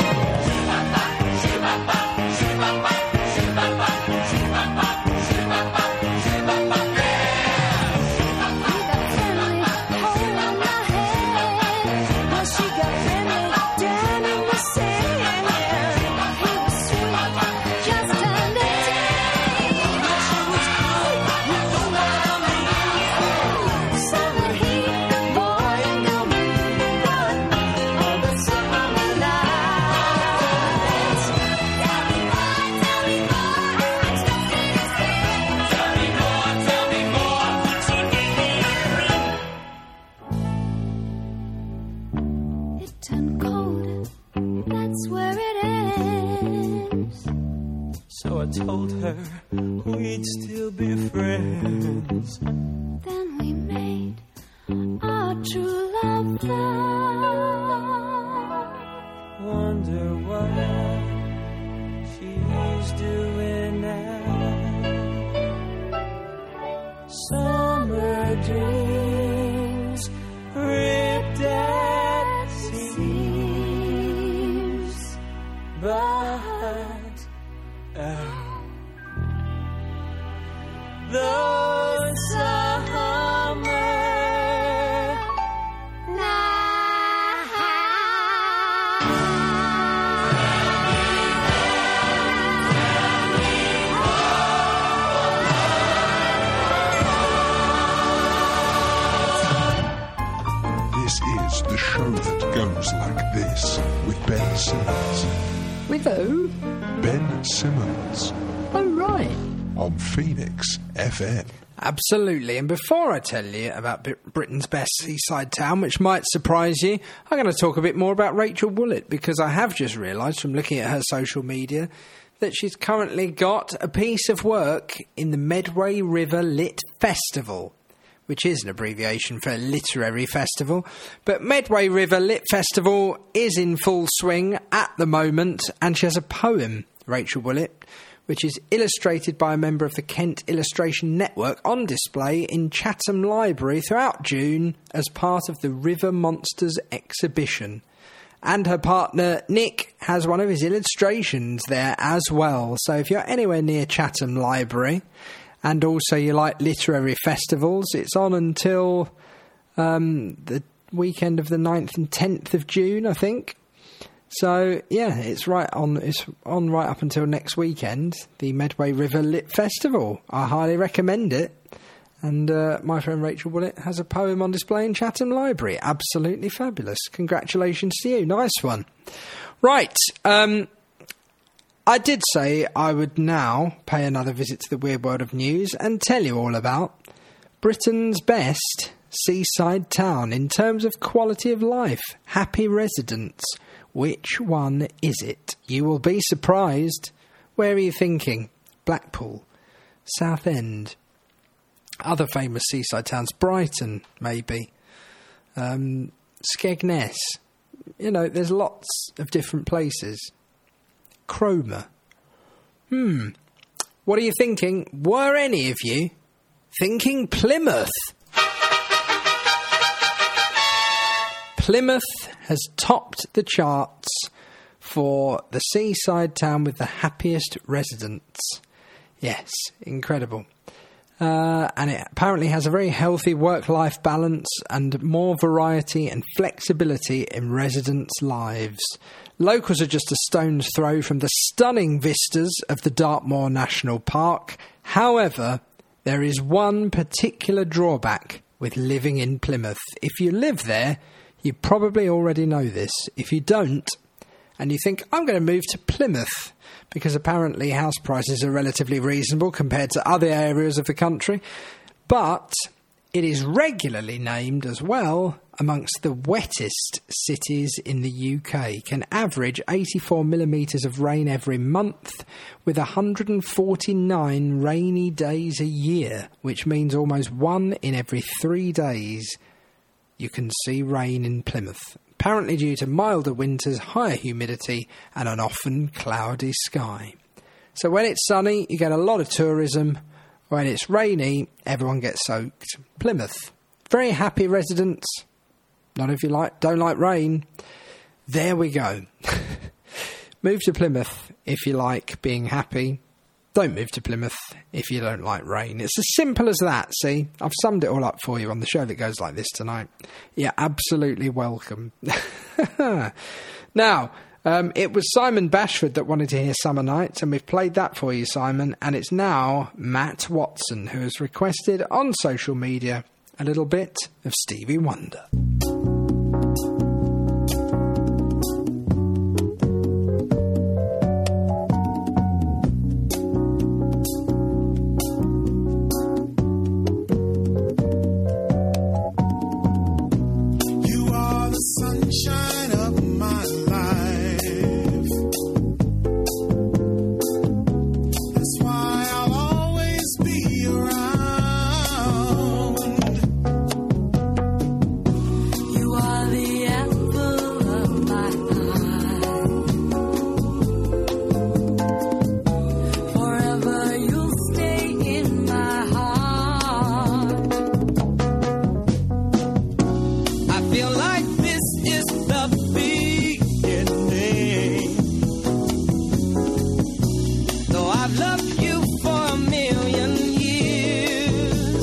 She got friendly, hold on my hand. Well, she got friendly down in the sand. He was sweet, just on the day. She was good, you know what I mean. Summer heat, boy, and girl meet. Other summer nights. Tell me more, tell me more. I'm stuck in his head. Tell me more, tell me more. So give me a ring. It turned cold, that's where it ends. So I told her we'd still be friends. Then we made our true love vow. Wonder what she's doing now. Summer dreams ripped at seams, but uh, those summer This is the show that goes like this with Ben Simmons. With who? Ben Simmons Oh, right. on Phoenix F M. Absolutely. And before I tell you about Brit- Britain's best seaside town, which might surprise you, I'm going to talk a bit more about Rachel Woolett, because I have just realised from looking at her social media that she's currently got a piece of work in the Medway River Lit Festival, which is an abbreviation for literary festival. But Medway River Lit Festival is in full swing at the moment, and she has a poem, Rachel Woolett, which is illustrated by a member of the Kent Illustration Network, on display in Chatham Library throughout June as part of the River Monsters exhibition. And her partner, Nick, has one of his illustrations there as well. So if you're anywhere near Chatham Library, and also you like literary festivals, it's on until um, the weekend of the ninth and tenth of June, I think. So, yeah, it's right on It's on right up until next weekend, the Medway River Lit Festival. I highly recommend it. And uh, my friend Rachel Willett has a poem on display in Chatham Library. Absolutely fabulous. Congratulations to you. Nice one. Right. Um, I did say I would now pay another visit to the weird world of news and tell you all about Britain's best seaside town in terms of quality of life, happy residents. Which one is it? You will be surprised. Where are you thinking? Blackpool, Southend, other famous seaside towns, Brighton, maybe, um, Skegness. You know, there's lots of different places. Cromer. Hmm. What are you thinking? Were any of you thinking Plymouth? Plymouth has topped the charts for the seaside town with the happiest residents. Yes, incredible. Uh, and it apparently has a very healthy work-life balance and more variety and flexibility in residents' lives. Locals are just a stone's throw from the stunning vistas of the Dartmoor National Park. However, there is one particular drawback with living in Plymouth. If you live there, you probably already know this. If you don't, and you think, I'm going to move to Plymouth, because apparently house prices are relatively reasonable compared to other areas of the country, but it is regularly named as well amongst the wettest cities in the U K, can average eighty-four millimetres of rain every month, with one hundred forty-nine rainy days a year, which means almost one in every three days you can see rain in Plymouth, apparently due to milder winters, higher humidity and an often cloudy sky. So when it's sunny, you get a lot of tourism. When it's rainy, everyone gets soaked. Plymouth, very happy residents. Not if you like, don't like rain. There we go. Move to Plymouth if you like being happy. Don't move to Plymouth if you don't like rain. It's as simple as that, see? I've summed it all up for you on the show that goes like this tonight. You're absolutely welcome. Now, um, it was Simon Bashford that wanted to hear Summer Nights, and we've played that for you, Simon, and it's now Matt Watson who has requested on social media a little bit of Stevie Wonder. Sunshine of my life. That's why I'll always be around. You are the apple of my eye. Forever you'll stay in my heart. I feel like is the beginning. Though I've loved you for a million years,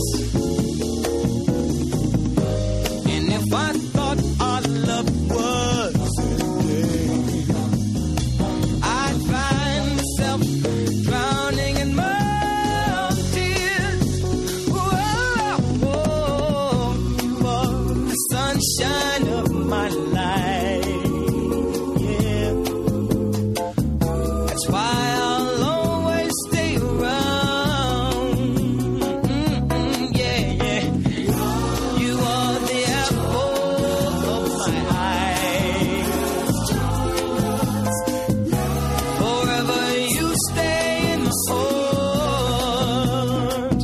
and if I thought our love was ending, I'd find myself drowning in my own tears. Whoa, whoa, you are the sunshine of my life, yeah. That's why I'll always stay around. Mm-mm, yeah, yeah. You are the apple of my eye. Forever you stay in my heart.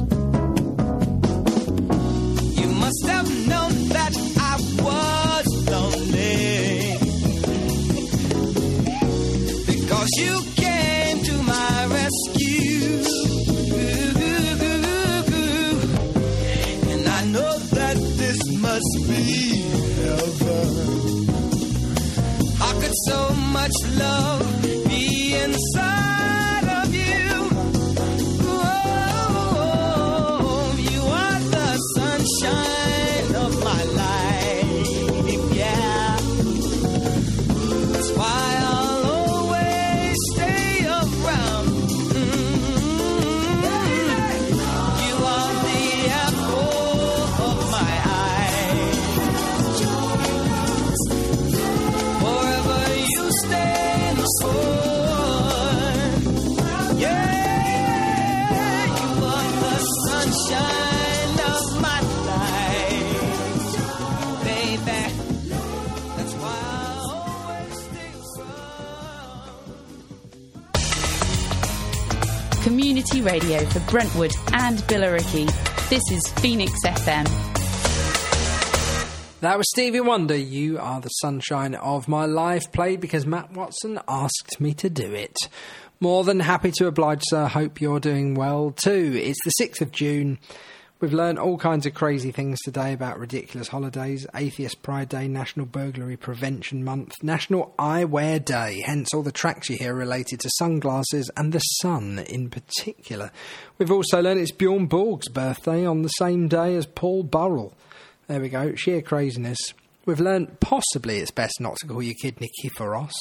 You must have known that I was lonely, because you came to my rescue, and I know that this must be heaven. How could so much love be inside of you? Oh, you are the sunshine of my life, yeah. That's why community radio for Brentwood and Billericay. This is Phoenix F M. That was Stevie Wonder, You Are the Sunshine of My Life, played because Matt Watson asked me to do it. More than happy to oblige, sir. Hope you're doing well too. It's the sixth of June. We've learned all kinds of crazy things today about ridiculous holidays, Atheist Pride Day, National Burglary Prevention Month, National Eyewear Day, hence all the tracks you hear related to sunglasses and the sun in particular. We've also learned it's Bjorn Borg's birthday on the same day as Paul Burrell. There we go, sheer craziness. We've learned possibly it's best not to call your kid Nikiforos.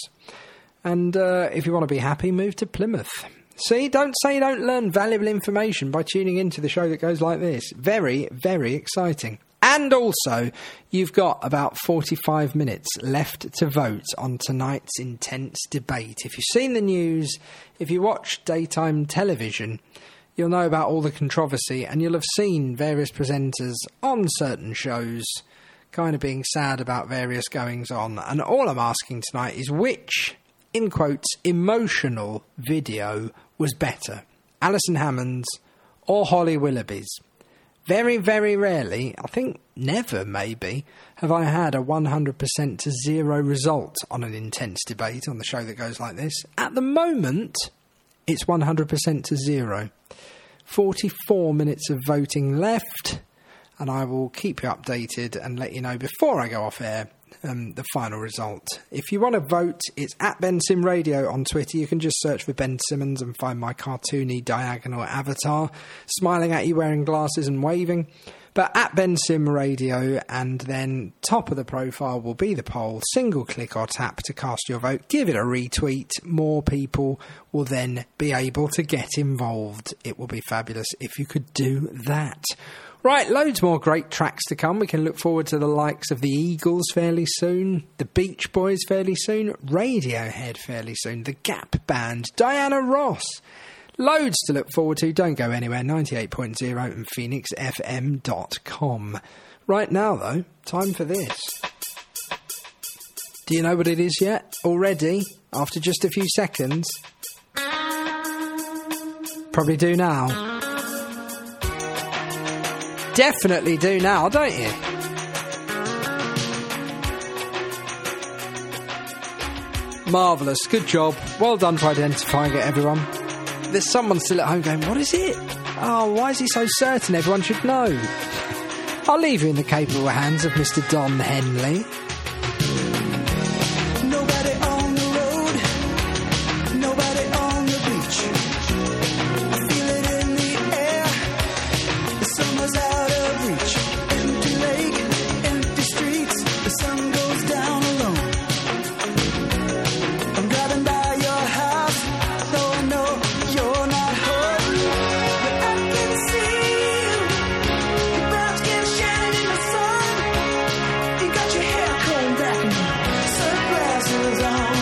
And uh, if you want to be happy, move to Plymouth. See, don't say you don't learn valuable information by tuning into the show that goes like this. Very, very exciting. And also, you've got about forty-five minutes left to vote on tonight's intense debate. If you've seen the news, if you watch daytime television, you'll know about all the controversy, and you'll have seen various presenters on certain shows kind of being sad about various goings-on. And all I'm asking tonight is which, in quotes, emotional video was better, Alison Hammond's or Holly Willoughby's? Very, very rarely, I think never maybe, have I had a one hundred percent to zero result on an intense debate on the show that goes like this. At the moment, it's one hundred percent to zero. forty-four minutes of voting left, and I will keep you updated and let you know before I go off air um, the final result. If you want to vote, it's at Ben Sim Radio on Twitter. You can just search for Ben Simmons and find my cartoony diagonal avatar smiling at you, wearing glasses and waving. But at Ben Sim Radio, and then top of the profile will be the poll. Single click or tap to cast your vote. Give it a retweet. More people will then be able to get involved. It will be fabulous if you could do that. Right, loads more great tracks to come. We can look forward to the likes of the Eagles fairly soon, the Beach Boys fairly soon, Radiohead fairly soon, the Gap Band, Diana Ross. Loads to look forward to. Don't go anywhere. ninety-eight point oh and phoenix f m dot com. Right now, though, time for this. Do you know what it is yet? Already? After just a few seconds? Probably do now. Definitely do now, don't you? Marvellous. Good job. Well done for identifying it, everyone. There's someone still at home going, what is it? Oh, why is he so certain everyone should know? I'll leave you in the capable hands of Mister Don Henley. Nobody on the road, nobody on the beach. I feel it in the air, the summer's out of reach. Empty lake, empty streets, the sun goes down alone. I'm driving by your house, though I know you're not home. But I can see you, your brown skin shining in the sun. You got your hair combed back and sunglasses on.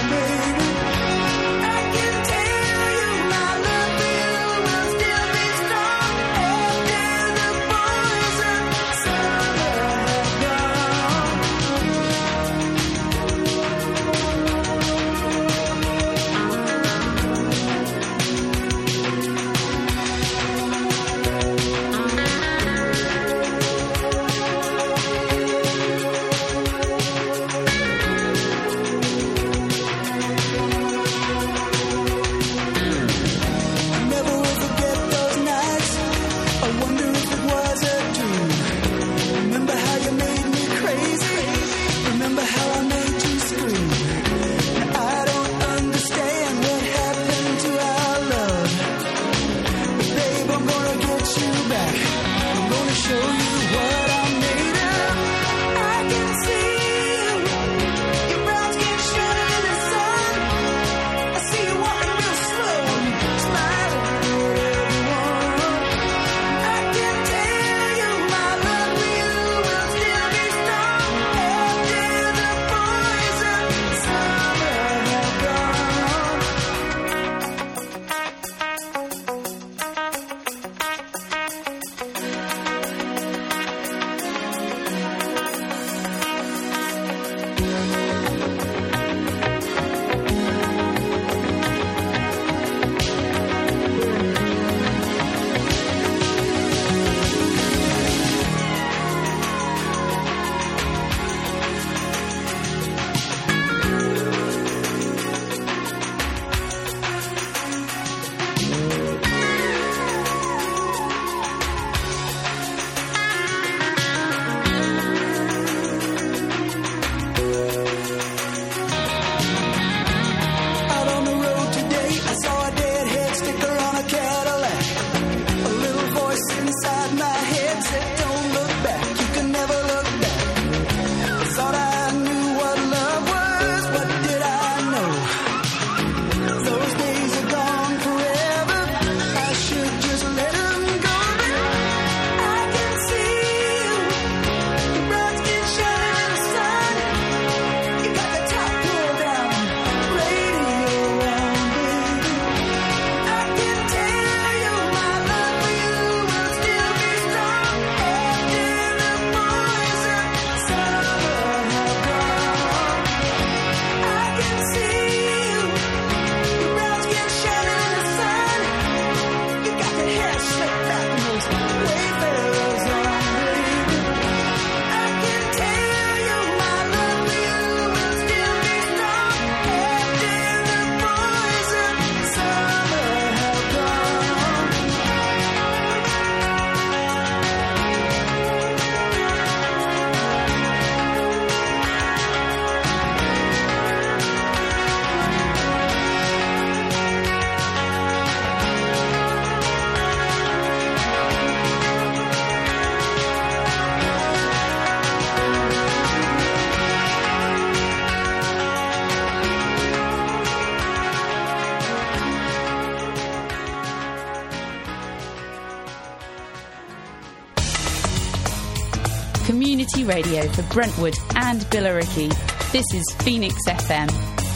community radio for Brentwood and Billericay. This is Phoenix F M.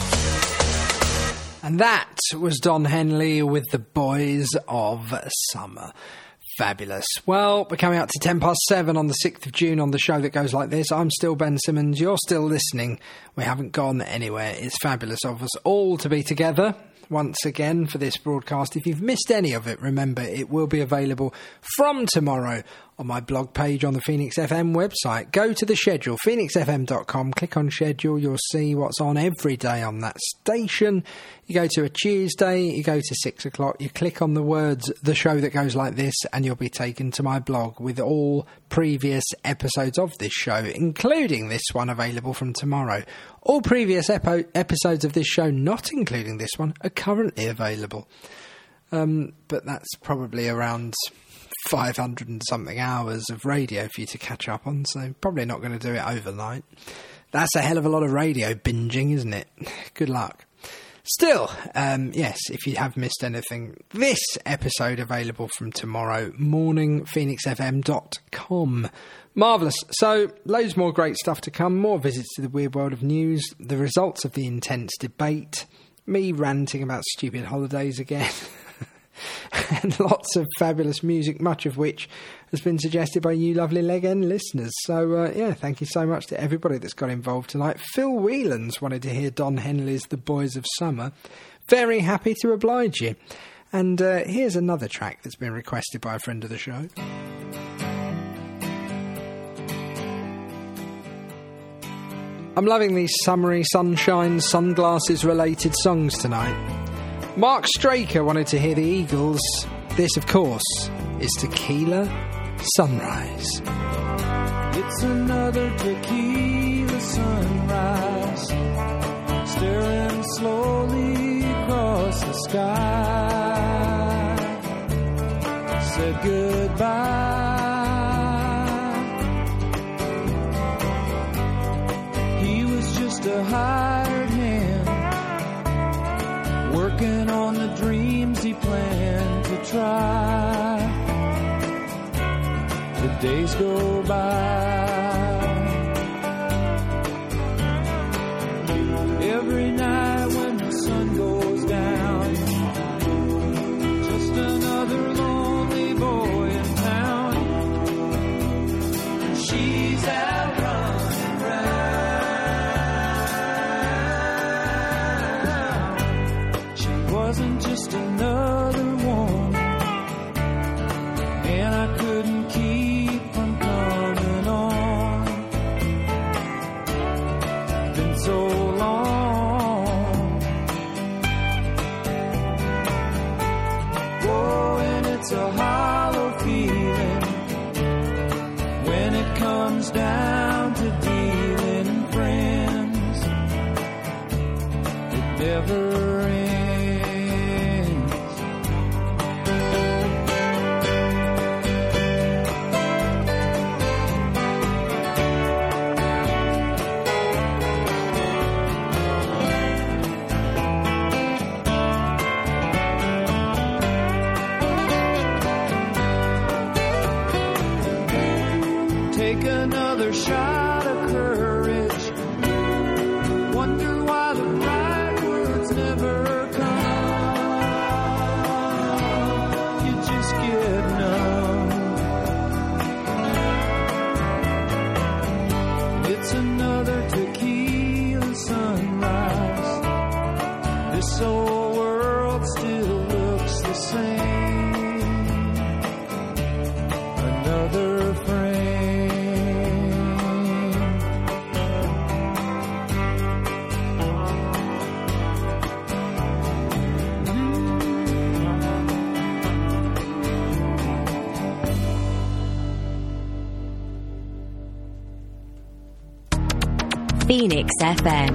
And that was Don Henley with the Boys of Summer. Fabulous. Well, we're coming up to ten past seven on the sixth of June on the show that goes like this. I'm still Ben Simmons. You're still listening. We haven't gone anywhere. It's fabulous of us all to be together once again for this broadcast. If you've missed any of it, remember it will be available from tomorrow on my blog page on the Phoenix F M website. Go to the schedule, phoenix f m dot com, click on schedule, you'll see what's on every day on that station. You go to a Tuesday, you go to six o'clock, you click on the words, the show that goes like this, and you'll be taken to my blog with all previous episodes of this show, including this one available from tomorrow. All previous epo- episodes of this show, not including this one, are currently available. Um, but that's probably around five hundred and something hours of radio for you to catch up on, so probably not going to do it overnight. That's a hell of a lot of radio binging, isn't it? Good luck. Still, um, yes, if you have missed anything, this episode available from tomorrow morning, phoenix f m dot com. Marvellous. So, loads more great stuff to come, more visits to the weird world of news, the results of the intense debate, me ranting about stupid holidays again, and lots of fabulous music, much of which has been suggested by you lovely leg end listeners. So, uh, yeah, thank you so much to everybody that's got involved tonight. Phil Whelans wanted to hear Don Henley's The Boys of Summer. Very happy to oblige you. And uh, here's another track that's been requested by a friend of the show. I'm loving these summery, sunshine, sunglasses related songs tonight. Mark Straker wanted to hear the Eagles. This, of course, is Tequila Sunrise. It's another tequila sunrise, staring slowly across the sky. Said goodbye. He was just a hired hand, working on the dreams he planned to try. The days go by. Every night when the sun goes down, just another lonely boy in town. She's out running around. She wasn't just another one, and I couldn't keep from coming on. Been so long. Oh, and it's a hollow feeling when it comes down to dealing in friends. It never ends. Take another shot of courage. Wonder why the right words never come. You just get numb. It's another tequila sunrise. This old world still looks the same. Another frame. Phoenix F M.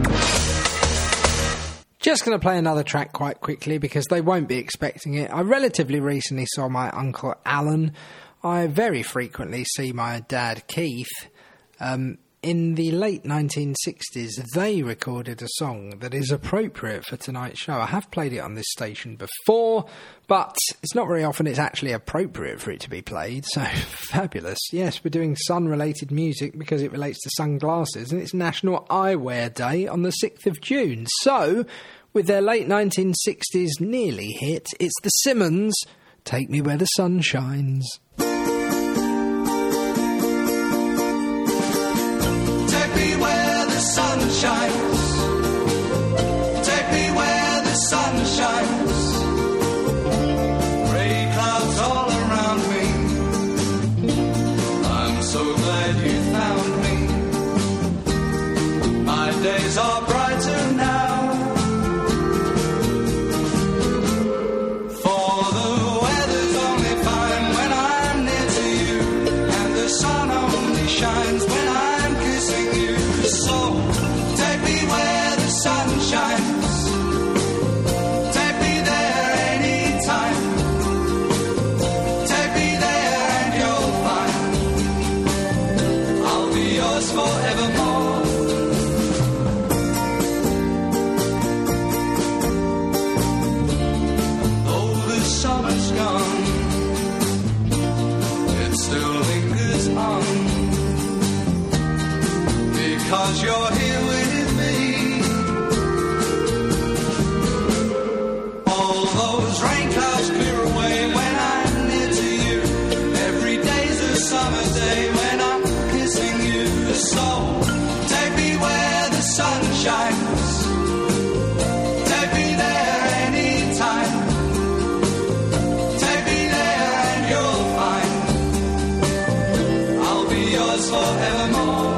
Just going to play another track quite quickly because they won't be expecting it. I relatively recently saw my uncle Alan. I very frequently see my dad Keith. Um, in the late nineteen sixties, they recorded a song that is appropriate for tonight's show. I have played it on this station before, but it's not very often it's actually appropriate for it to be played, so fabulous. Yes, we're doing sun-related music because it relates to sunglasses, and it's National Eyewear Day on the sixth of June. So, with their late nineteen sixties nearly hit, it's the Simmons, Take Me Where the Sun Shines. Sun shines. Take me where the sun shines. Gray clouds all around me. I'm so glad you found me. My days are brighter now. For the weather's only fine when I'm near to you, and the sun only shines when I'm kissing you. So take me where the sun shines. Take me there anytime. Take me there and you'll find I'll be yours forevermore. Though the summer's gone, it still lingers on. Because you're here with me. All those rain clouds clear away when I'm near to you. Every day's a summer day when I'm kissing you. So take me where the sun shines. Take me there anytime. Take me there and you'll find I'll be yours forevermore.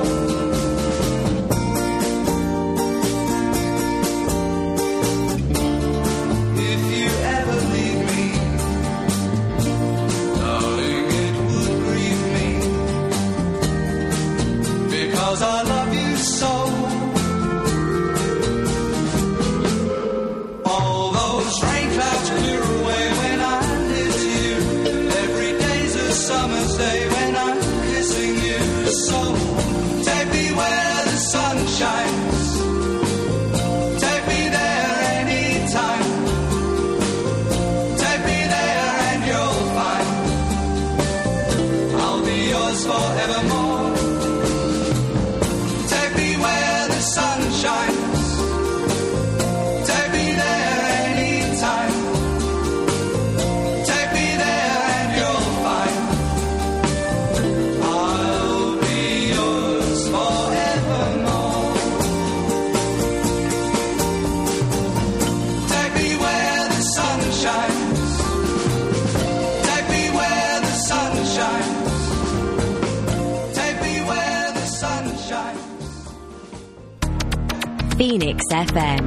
Because I love you so. All those rain clouds clear away when I'm near to you. Every day's a summer's day when I'm kissing you. So take me where the sun shines. Take me there anytime. Take me there and you'll find I'll be yours forevermore. Phoenix F M.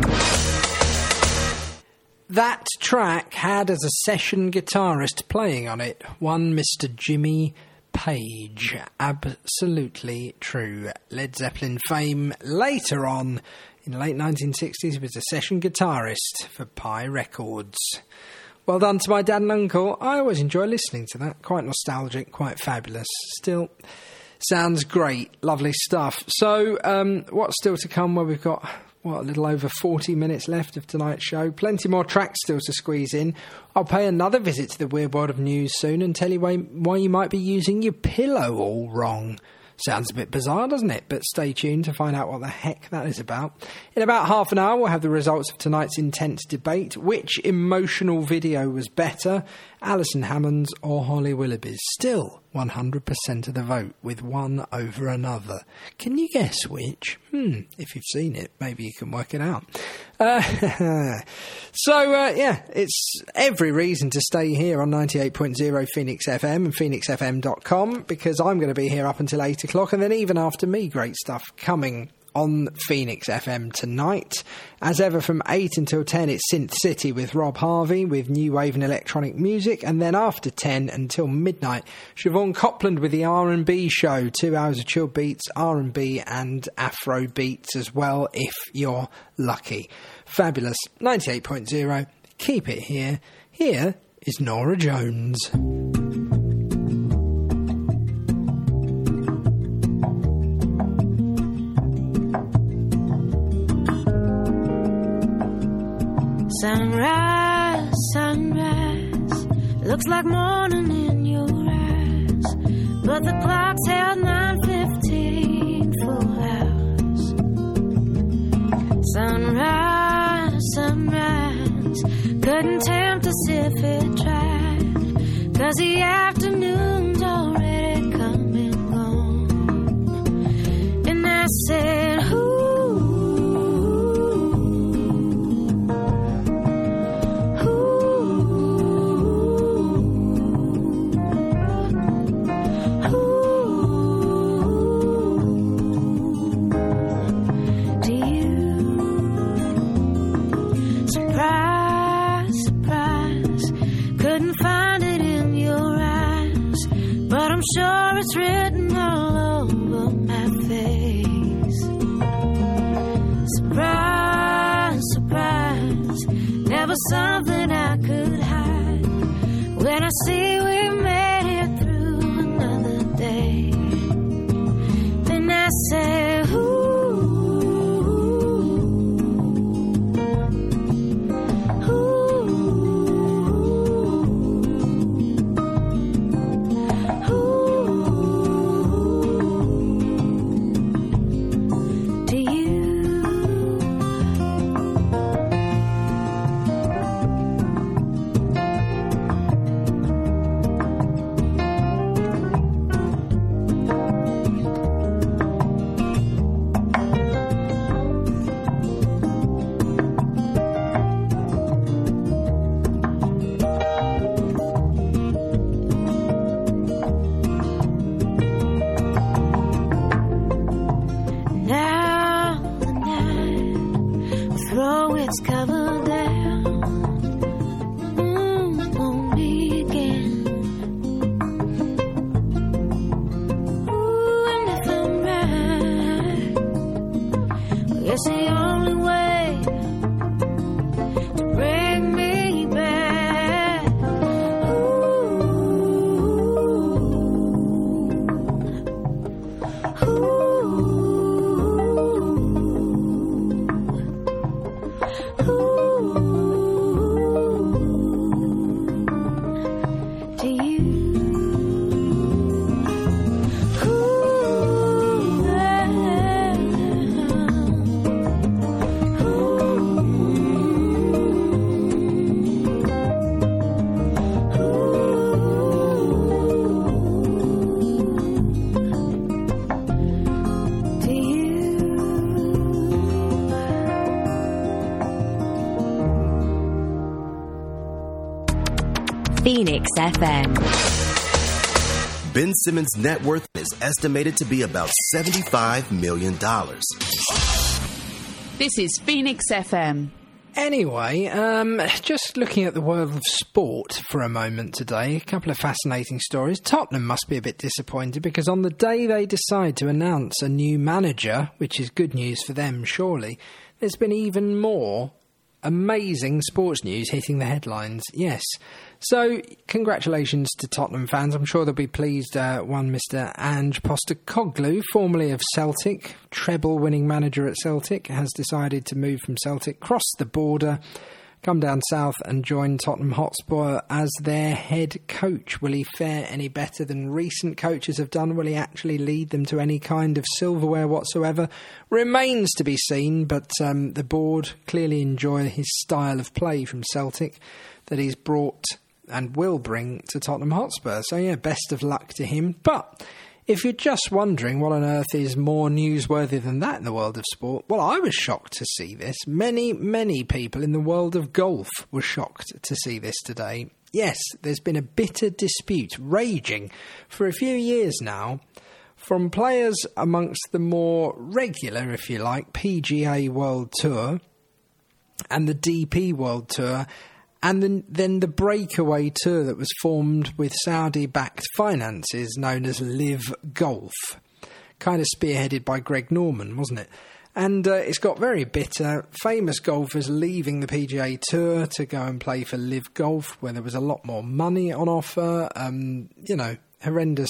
That track had as a session guitarist playing on it one Mister Jimmy Page. Absolutely true. Led Zeppelin fame later on in the late nineteen sixties was a session guitarist for Pi Records. Well done to my dad and uncle. I always enjoy listening to that. Quite nostalgic, quite fabulous. Still sounds great. Lovely stuff. So, um, what's still to come? Well, we've got, what, a little over forty minutes left of tonight's show. Plenty more tracks still to squeeze in. I'll pay another visit to the weird world of news soon and tell you why, why you might be using your pillow all wrong. Sounds a bit bizarre, doesn't it? But stay tuned to find out what the heck that is about. In about half an hour, we'll have the results of tonight's intense debate. Which emotional video was better, Alison Hammond's or Holly Willoughby's? Still one hundred percent of the vote, with one over another. Can you guess which? Hmm, if you've seen it, maybe you can work it out. Uh, so, uh, yeah, it's every reason to stay here on ninety-eight point oh Phoenix F M and phoenix f m dot com, because I'm going to be here up until eight o'clock, and then even after me, great stuff coming on Phoenix F M tonight. As ever, from eight until ten, it's Synth City with Rob Harvey with new wave and electronic music, and then after ten until midnight, Siobhan Copland with the R and B show. Two hours of chill beats, R and B and Afro beats as well, if you're lucky. Fabulous. ninety-eight point oh. Keep it here. Here is Norah Jones. Sunrise, sunrise, looks like morning in your eyes, but the clock's held nine fifteen full hours. Sunrise, sunrise, couldn't tempt us if it tried, 'cause the afternoon's already come and gone. And I said, ooh, sure it's written all over my face. Surprise, surprise, never something I could hide. When I see we made it through another day, then I say, ooh, it's the only way to bring me back. Ooh, ooh, ooh, to you. Phoenix F M. Ben Simmons' net worth is estimated to be about seventy-five million dollars. This is Phoenix F M. Anyway, um, just looking at the world of sport for a moment today, a couple of fascinating stories. Tottenham must be a bit disappointed because on the day they decide to announce a new manager, which is good news for them, surely, there's been even more amazing sports news hitting the headlines. Yes. So, congratulations to Tottenham fans. I'm sure they'll be pleased uh, one Mister Ange Postecoglou, formerly of Celtic, treble-winning manager at Celtic, has decided to move from Celtic, cross the border, come down south and join Tottenham Hotspur as their head coach. Will he fare any better than recent coaches have done? Will he actually lead them to any kind of silverware whatsoever? Remains to be seen, but um, the board clearly enjoy his style of play from Celtic that he's brought and will bring to Tottenham Hotspur. So yeah, best of luck to him. But if you're just wondering what on earth is more newsworthy than that in the world of sport, well, I was shocked to see this. Many, many people in the world of golf were shocked to see this today. Yes, there's been a bitter dispute raging for a few years now from players amongst the more regular, if you like, P G A World Tour and the D P World Tour, and then, then the breakaway tour that was formed with Saudi-backed finances known as Live Golf. Kind of spearheaded by Greg Norman, wasn't it? And uh, it's got very bitter. Famous golfers leaving the P G A Tour to go and play for Live Golf, where there was a lot more money on offer. Um, you know, horrendous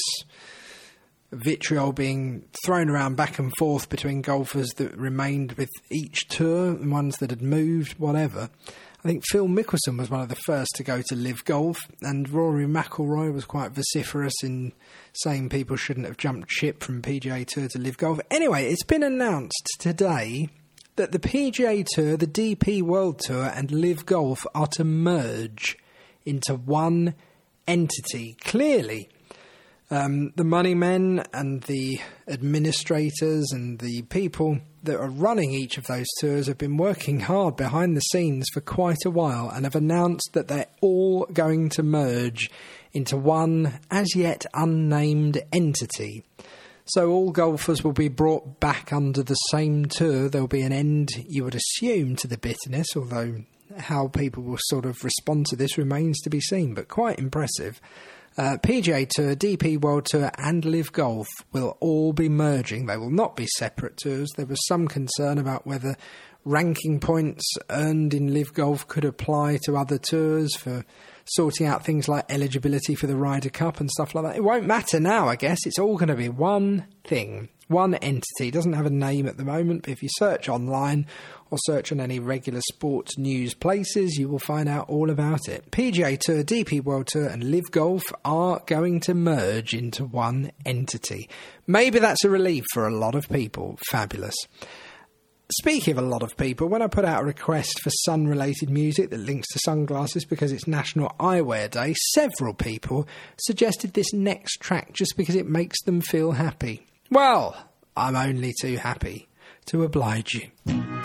vitriol being thrown around back and forth between golfers that remained with each tour and ones that had moved, whatever. I think Phil Mickelson was one of the first to go to Live Golf, and Rory McIlroy was quite vociferous in saying people shouldn't have jumped ship from P G A Tour to Live Golf. Anyway, it's been announced today that the P G A Tour, the D P World Tour and Live Golf are to merge into one entity. Clearly, um, the money men and the administrators and the people that are running each of those tours have been working hard behind the scenes for quite a while and have announced that they're all going to merge into one as yet unnamed entity. So all golfers will be brought back under the same tour. There'll be an end, you would assume, to the bitterness, although how people will sort of respond to this remains to be seen, but quite impressive. Uh, P G A Tour, D P World Tour and Live Golf will all be merging. They will not be separate tours. There was some concern about whether ranking points earned in Live Golf could apply to other tours for sorting out things like eligibility for the Ryder Cup and stuff like that. It won't matter now, I guess. It's all going to be one thing, one entity. It doesn't have a name at the moment, but if you search online or search on any regular sports news places, you will find out all about it. P G A Tour, D P World Tour and Live Golf are going to merge into one entity. Maybe that's a relief for a lot of people. Fabulous. Speaking of a lot of people, when I put out a request for sun-related music that links to sunglasses because it's National Eyewear Day, several people suggested this next track just because it makes them feel happy. Well, I'm only too happy to oblige you.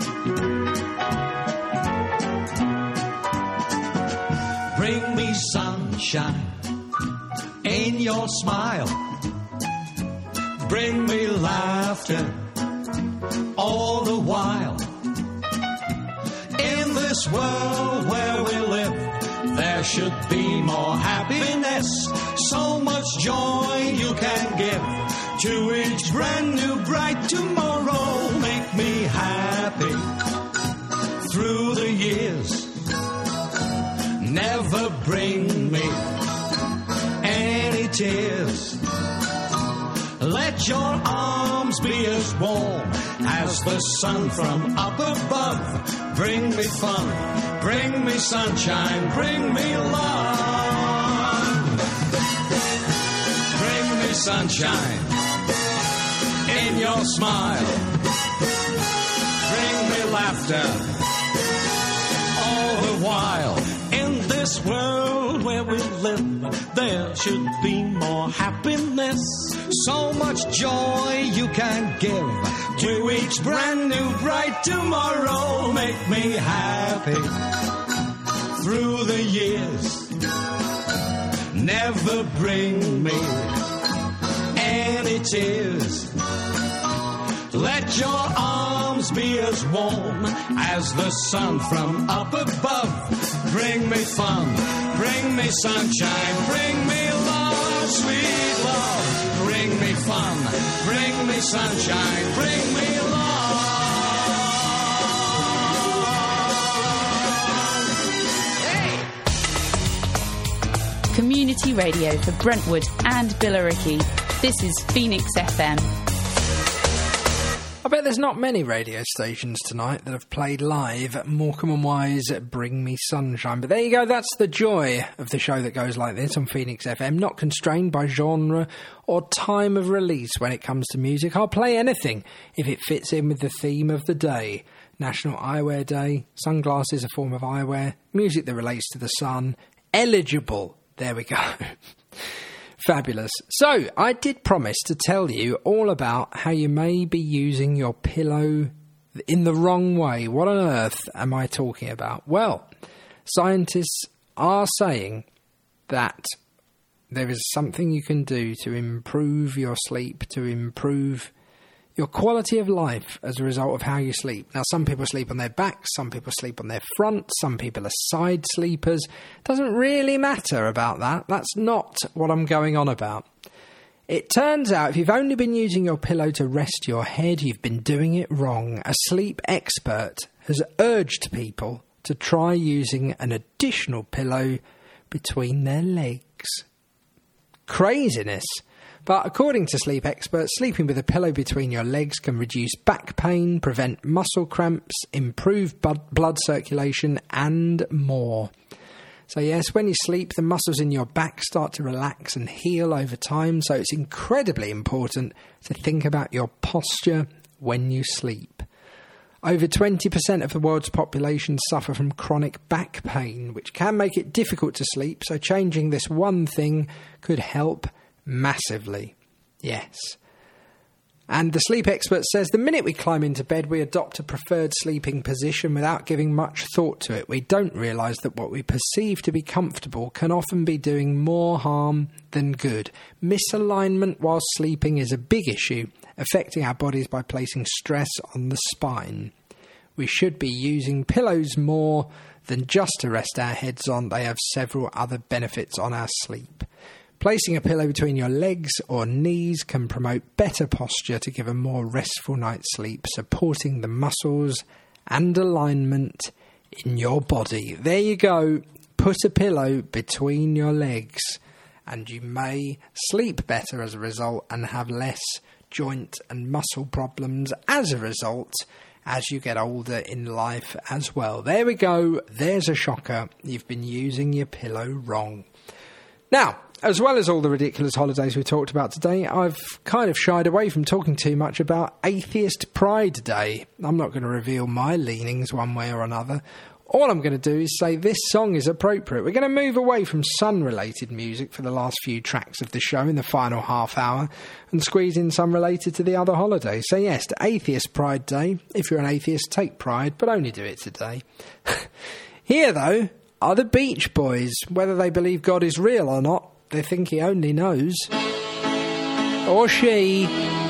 Bring me sunshine in your smile. Bring me laughter all the while. In this world where we live, there should be more happiness. So much joy you can give to each brand new bright tomorrow. Make me happy through the years. Never bring me any tears. Let your arms be as warm as the sun from up above. Bring me fun, bring me sunshine, bring me love. Bring me sunshine in your smile. Bring me laughter all the while. In this world where we live, there should be more happiness. So much joy you can give to each brand new bright tomorrow. Make me happy through the years. Never bring me any tears. Let your arms be as warm as the sun from up above. Bring me fun, bring me sunshine, bring me love, sweet love. Bring me fun, bring me sunshine, bring me love. Hey! Community radio for Brentwood and Billericay. This is Phoenix F M. I bet there's not many radio stations tonight that have played live Morecambe and Wise Bring Me Sunshine. But there you go, that's the joy of the show that goes like this on Phoenix F M. Not constrained by genre or time of release when it comes to music. I'll play anything if it fits in with the theme of the day. National Eyewear Day, sunglasses, a form of eyewear, music that relates to the sun, eligible. There we go. Fabulous. So, I did promise to tell you all about how you may be using your pillow in the wrong way. What on earth am I talking about? Well, scientists are saying that there is something you can do to improve your sleep, to improve your quality of life as a result of how you sleep. Now, some people sleep on their backs, some people sleep on their front, some people are side sleepers. Doesn't really matter about that. That's not what I'm going on about. It turns out if you've only been using your pillow to rest your head, you've been doing it wrong. A sleep expert has urged people to try using an additional pillow between their legs. Craziness. But according to sleep experts, sleeping with a pillow between your legs can reduce back pain, prevent muscle cramps, improve bu- blood circulation, and more. So yes, when you sleep, the muscles in your back start to relax and heal over time, so it's incredibly important to think about your posture when you sleep. Over twenty percent of the world's population suffer from chronic back pain, which can make it difficult to sleep, so changing this one thing could help massively. Yes. And the sleep expert says the minute we climb into bed, we adopt a preferred sleeping position without giving much thought to it. We don't realise that what we perceive to be comfortable can often be doing more harm than good. Misalignment while sleeping is a big issue, affecting our bodies by placing stress on the spine. We should be using pillows more than just to rest our heads on. They have several other benefits on our sleep. Placing a pillow between your legs or knees can promote better posture to give a more restful night's sleep, supporting the muscles and alignment in your body. There you go. Put a pillow between your legs and you may sleep better as a result and have less joint and muscle problems as a result as you get older in life as well. There we go. There's a shocker. You've been using your pillow wrong. Now, as well as all the ridiculous holidays we talked about today, I've kind of shied away from talking too much about Atheist Pride Day. I'm not going to reveal my leanings one way or another. All I'm going to do is say this song is appropriate. We're going to move away from sun-related music for the last few tracks of the show in the final half hour and squeeze in some related to the other holidays. So yes, to Atheist Pride Day. If you're an atheist, take pride, but only do it today. Here, though, are the Beach Boys. Whether they believe God is real or not, they think he only knows. Or she.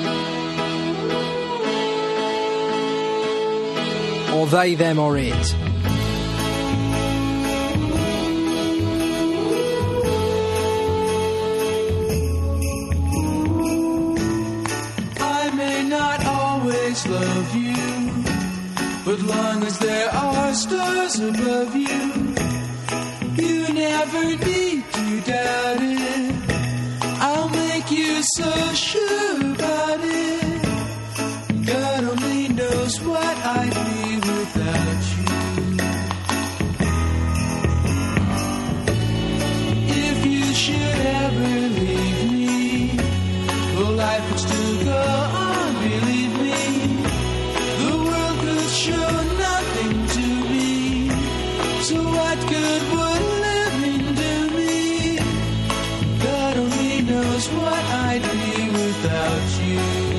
Or they, them, or it. I may not always love you, but long as there are stars above you, you never need to doubt it. I'll make you so sure about it. God only knows what I'd be without you. If you should ever leave me, well, life would still go on, believe me. The world could show nothing to me, so what good would living do me? God only knows what I'd be without you.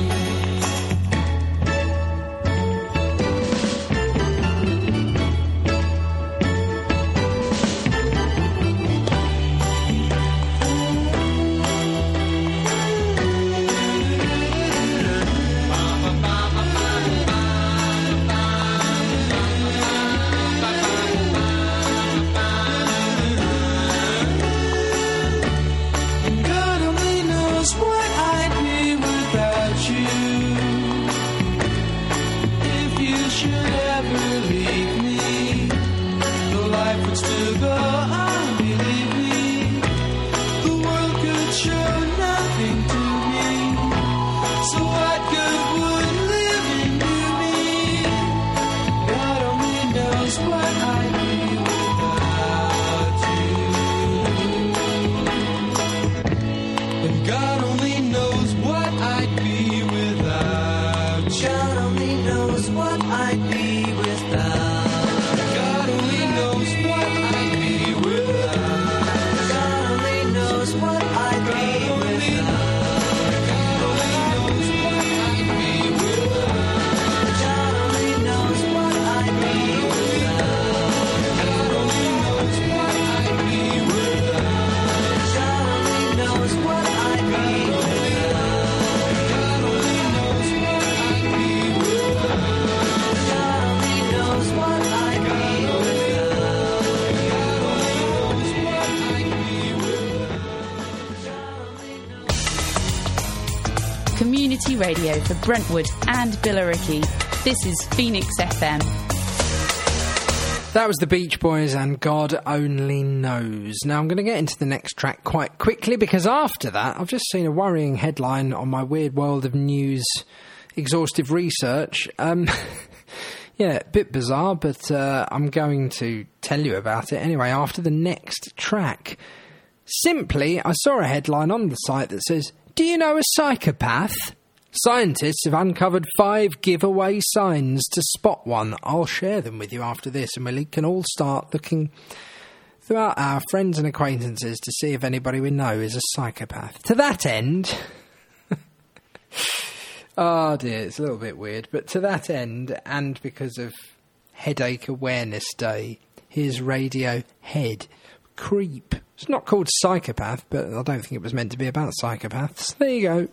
Community radio for Brentwood and Billericay. This is Phoenix F M. That was the Beach Boys and God Only Knows. Now I'm going to get into the next track quite quickly because after that I've just seen a worrying headline on my Weird World of News exhaustive research. Um, yeah, a bit bizarre, but uh, I'm going to tell you about it anyway after the next track. Simply, I saw a headline on the site that says, "Do you know a psychopath? Scientists have uncovered five giveaway signs to spot one." I'll share them with you after this, and we can all start looking throughout our friends and acquaintances to see if anybody we know is a psychopath. To that end... oh dear, it's a little bit weird, but to that end, and because of Headache Awareness Day, here's Radiohead, Creep. It's not called Psychopath, but I don't think it was meant to be about psychopaths. There you go.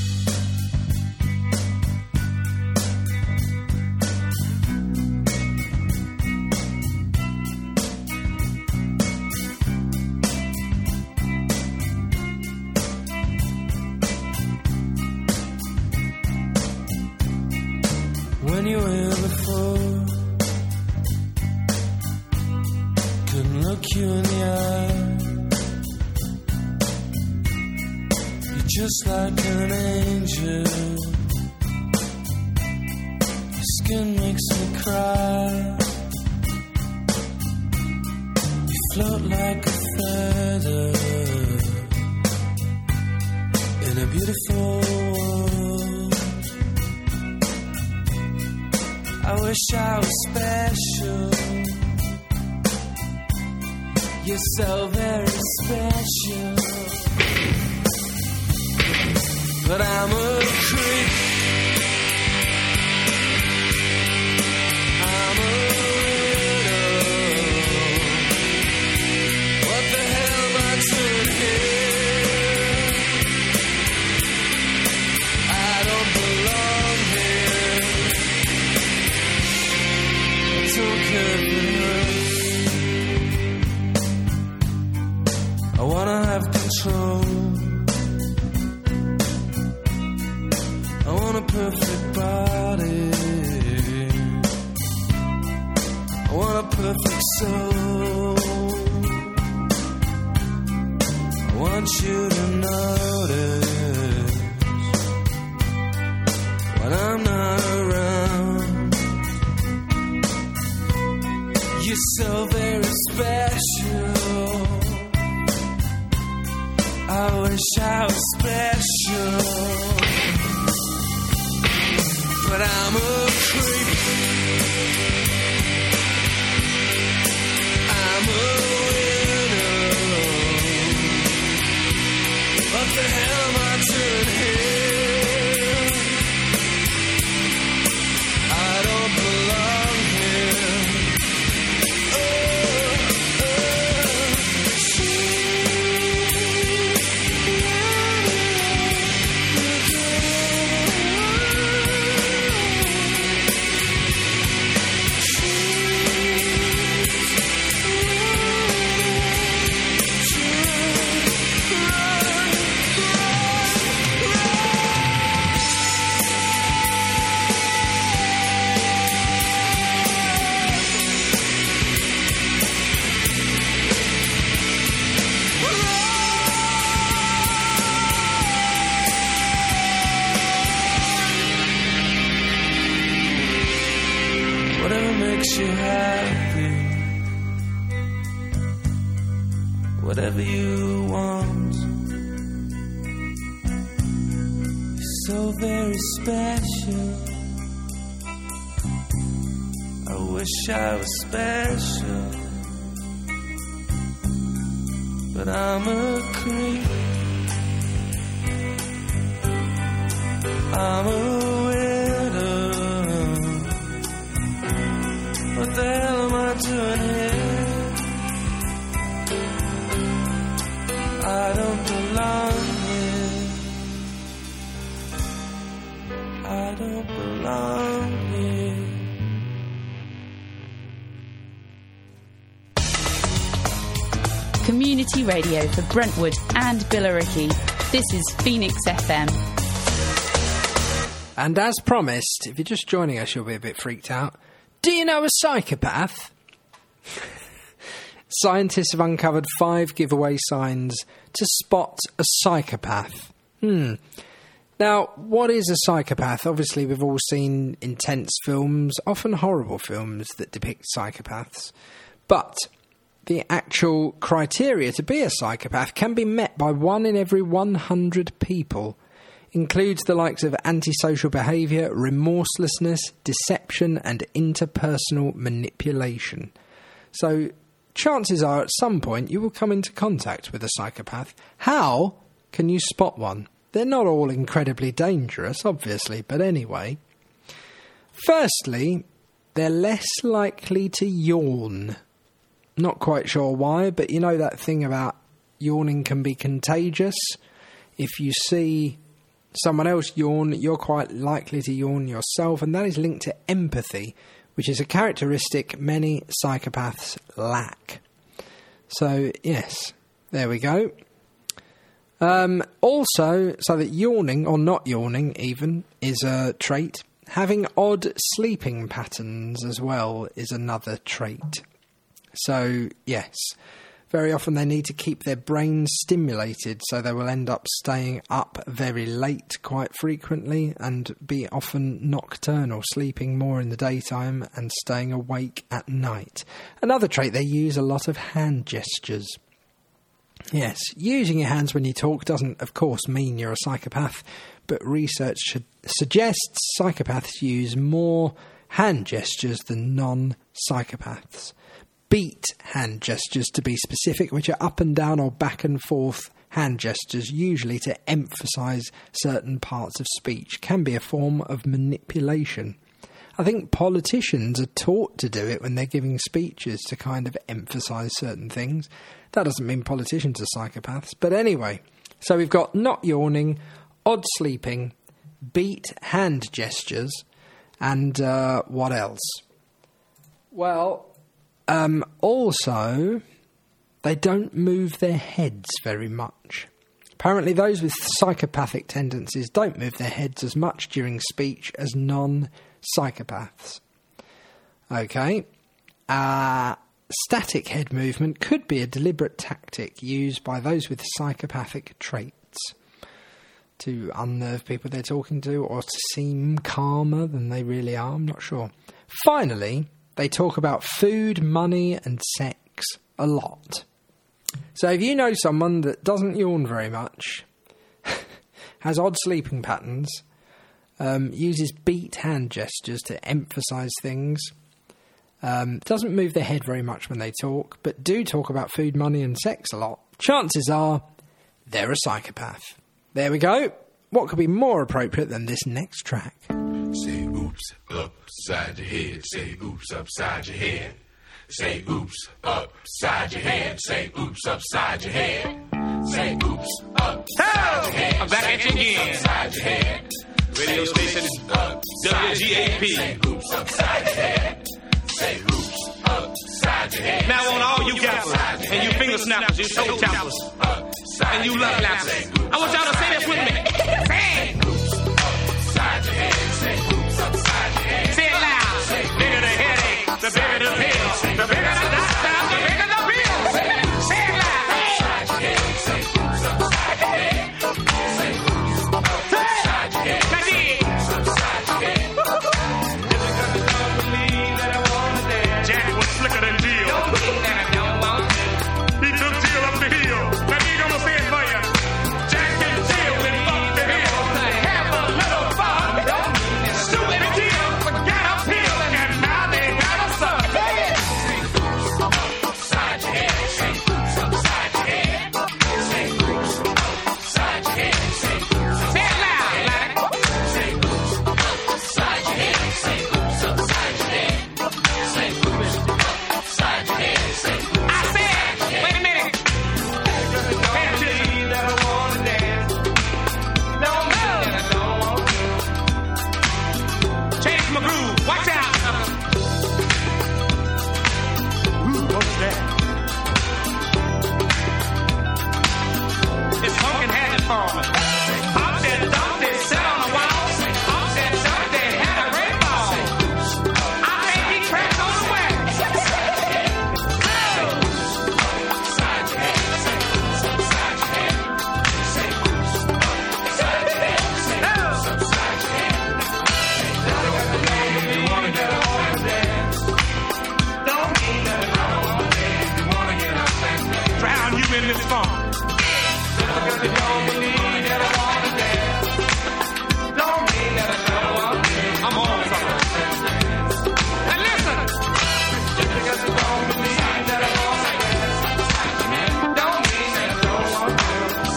When you were here before, couldn't look you in the eye. You're just like an angel. Your skin makes me cry. You float like a feather in a beautiful world. I wish I was special. You're so very special. But I'm a creep. I'm a widow. What the hell am I doing here? I don't belong here. I don't care for this. I wanna have control. I want a perfect body. I want a perfect soul. I want you to notice when I'm not around. You're so very special. I wish I was special. But I'm a creep. I'm a widow. What the hell am I doing here? I don't belong here. Oh, oh, whatever makes you happy, whatever you want. You're so very special. I wish I was special, but I'm a creep. I'm a widow. What the hell am I doing here? I don't belong here. I don't belong here. Community radio for Brentwood and Billericay. This is Phoenix F M. And as promised, if you're just joining us, you'll be a bit freaked out. Do you know a psychopath? Scientists have uncovered five giveaway signs to spot a psychopath. Hmm. Now, what is a psychopath? Obviously, we've all seen intense films, often horrible films, that depict psychopaths. But the actual criteria to be a psychopath can be met by one in every one hundred people. Includes the likes of antisocial behaviour, remorselessness, deception and interpersonal manipulation. So, chances are at some point you will come into contact with a psychopath. How can you spot one? They're not all incredibly dangerous, obviously, but anyway. Firstly, they're less likely to yawn. Not quite sure why, but you know that thing about yawning can be contagious? If you see someone else yawn, you're quite likely to yawn yourself, and that is linked to empathy, which is a characteristic many psychopaths lack. So, yes, there we go. Um, also, so that yawning, or not yawning even, is a trait. Having odd sleeping patterns as well is another trait. So, yes, very often they need to keep their brains stimulated, so they will end up staying up very late quite frequently and be often nocturnal, sleeping more in the daytime and staying awake at night. Another trait, they use a lot of hand gestures. Yes, using your hands when you talk doesn't, of course, mean you're a psychopath, but research should, suggests psychopaths use more hand gestures than non-psychopaths. Beat hand gestures, to be specific, which are up and down or back and forth hand gestures, usually to emphasise certain parts of speech, can be a form of manipulation. I think politicians are taught to do it when they're giving speeches to kind of emphasise certain things. That doesn't mean politicians are psychopaths. But anyway, so we've got not yawning, odd sleeping, beat hand gestures, and uh, what else? Well, um, also, they don't move their heads very much. Apparently those with psychopathic tendencies don't move their heads as much during speech as non-psychopaths. Okay. Uh, static head movement could be a deliberate tactic used by those with psychopathic traits to unnerve people they're talking to or to seem calmer than they really are. I'm not sure. Finally, they talk about food, money and sex a lot. So if you know someone that doesn't yawn very much, has odd sleeping patterns, um, uses beat hand gestures to emphasise things, um, doesn't move their head very much when they talk, but do talk about food, money and sex a lot, chances are they're a psychopath. There we go. What could be more appropriate than this next track? Say oops upside your head. Say oops upside your head. Say oops upside your head. Say oops upside your head. Say oops upside your head. I'm back at you again. Upside your head. Radio station W G A P. Say oops upside your head. Say oops upside your head. Now on all you gappers and you finger snappers, you toe tappers, and you love lappers, I want y'all to say this with me. Say oops upside your head. Say oops upside your head. Say it loud. Say the bigger the headache, the bigger the pill, the bigger the doctor, the bigger the bill. Say it loud. Upside your head. Say oops upside your head. Say oops upside your head. Now dig. Oops upside your head. Jack was slicker than Jill. He took Jill up the hill. Now you gonna say it for you. Jack and Jill went up the hill. Have a little fun. Stupid Jill got a pill, and now they got a son. in this funk. Because you don't believe that I wanna dance. Don't mean that I don't want to. I'm on something. And listen. Just because you don't believe that I wanna dance. Don't mean that I don't want to.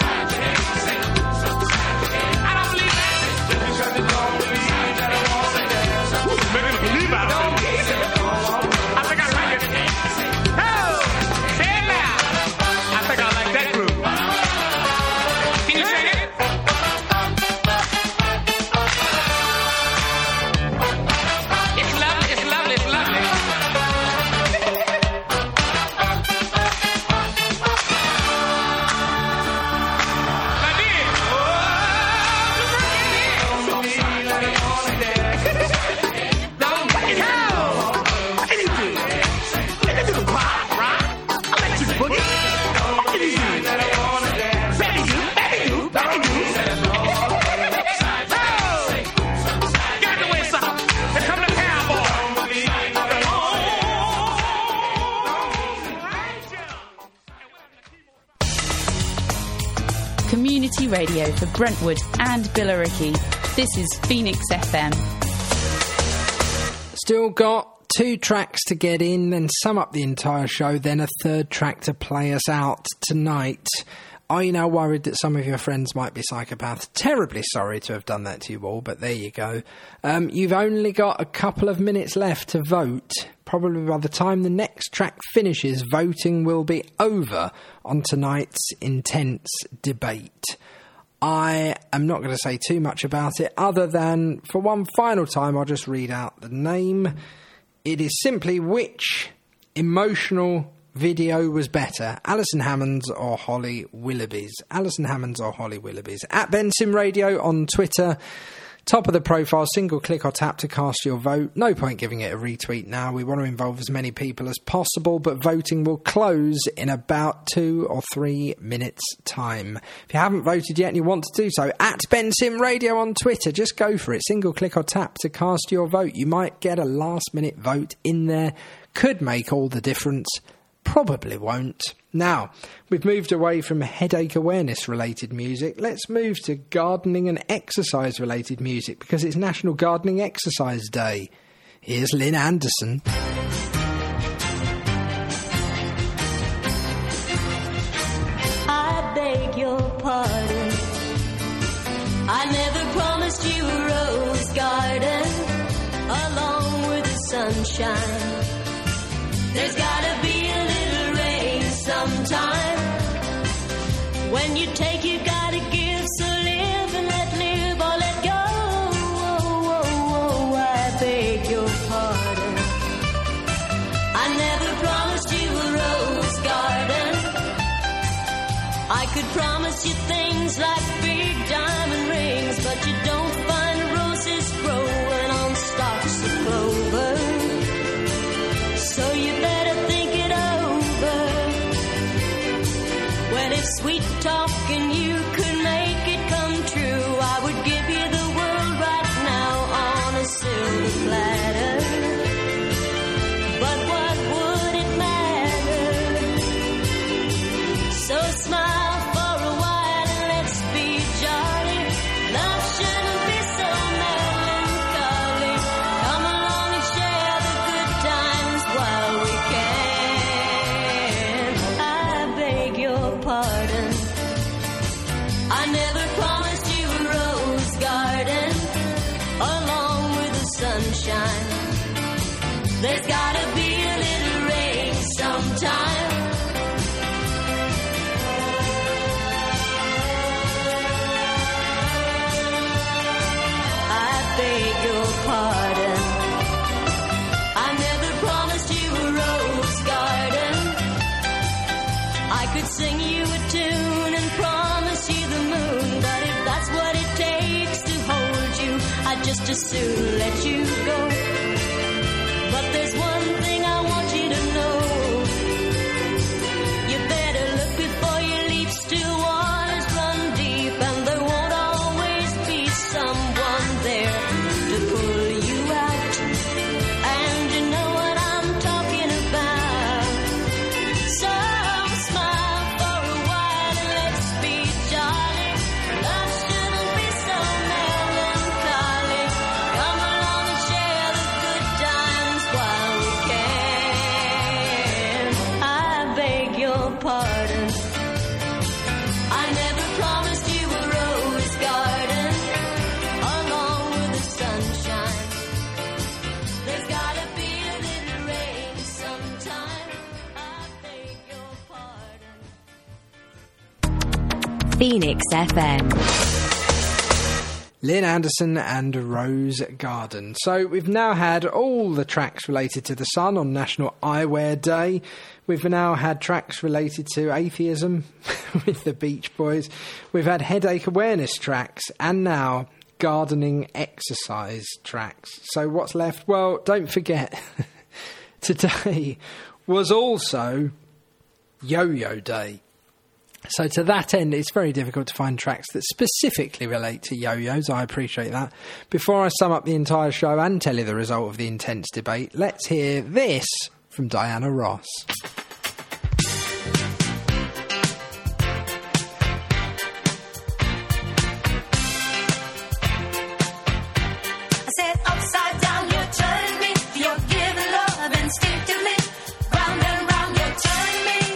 I don't believe that. Just because you don't believe that I wanna dance. Make me believe I don't. I think I like it. Oh, say it loud. I think I like that groove. Can you sing it? It's lovely, it's lovely, it's lovely. My dear, don't break it down. What did you do? Let me do the pop, right? I'll let you boogie. What did you do? Betty you, Betty you, Betty you. Oh! Got the way something. Here come the cowboy. Community radio for Brentwood and Billericay. This is Phoenix F M. Still got two tracks to get in and sum up the entire show, then a third track to play us out tonight. Are you now worried that some of your friends might be psychopaths? Terribly sorry to have done that to you all, but there you go. Um, you've only got a couple of minutes left to vote. Probably by the time the next track finishes, voting will be over on tonight's intense debate. I am not going to say too much about it, other than, for one final time, I'll just read out the name. It is simply which emotional video was better, Alison Hammond's or Holly Willoughby's? Alison Hammond's or Holly Willoughby's? At Ben Sim Radio on Twitter. Top of the profile, single click or tap to cast your vote. No point giving it a retweet now. We want to involve as many people as possible, but voting will close in about two or three minutes' time. If you haven't voted yet and you want to do so, at Ben Sim Radio on Twitter, just go for it. Single click or tap to cast your vote. You might get a last minute vote in there. Could make all the difference. Probably won't. Now, we've moved away from headache awareness related music. Let's move to gardening and exercise related music because it's National Gardening Exercise Day. Here's Lynn Anderson. I beg your pardon. I never promised you a rose garden along with the sunshine. There's gotta be a little rain sometime. When you take, you gotta give. So live and let live or let go. Oh, oh, oh, I beg your pardon. I never promised you a rose garden. I could promise you things like big diamond rings, but you don't find roses growing on stalks of clover. So you better think it over. Well, if sweet talking you could make it come true, I would give you the world right now on a silver platter. But what would it matter? So smile for a while and let's be jolly. Love shouldn't be so melancholy. Come along and share the good times while we can. I beg your pardon. I never promised you a rose garden along with the sunshine. There's gotta be a little rain sometime. I beg your pardon. I never promised you a rose garden. I could sing you a tune and promise you the moon, but if that's what it takes to hold you, I'd just as soon let you go. But there's one thing I want you to know. You better look before you leap. Still waters run deep, and there won't always be someone there to pull you out. And you know what I'm talking about. So smile for a pardon. I never promised you a rose garden along with the sunshine. There's gotta be a little rain sometime. I beg your pardon. Phoenix F M. Lynn Anderson and Rose Garden. So we've now had all the tracks related to the sun on National Eyewear Day. We've now had tracks related to atheism with the Beach Boys. We've had headache awareness tracks and now gardening exercise tracks. So what's left? Well, don't forget, today was also Yo-Yo Day. So to that end, it's very difficult to find tracks that specifically relate to yo-yos. I appreciate that. Before I sum up the entire show and tell you the result of the intense debate, let's hear this from Diana Ross. I said upside down, you turn me. You're giving love instinctively. Round and round, you turn me.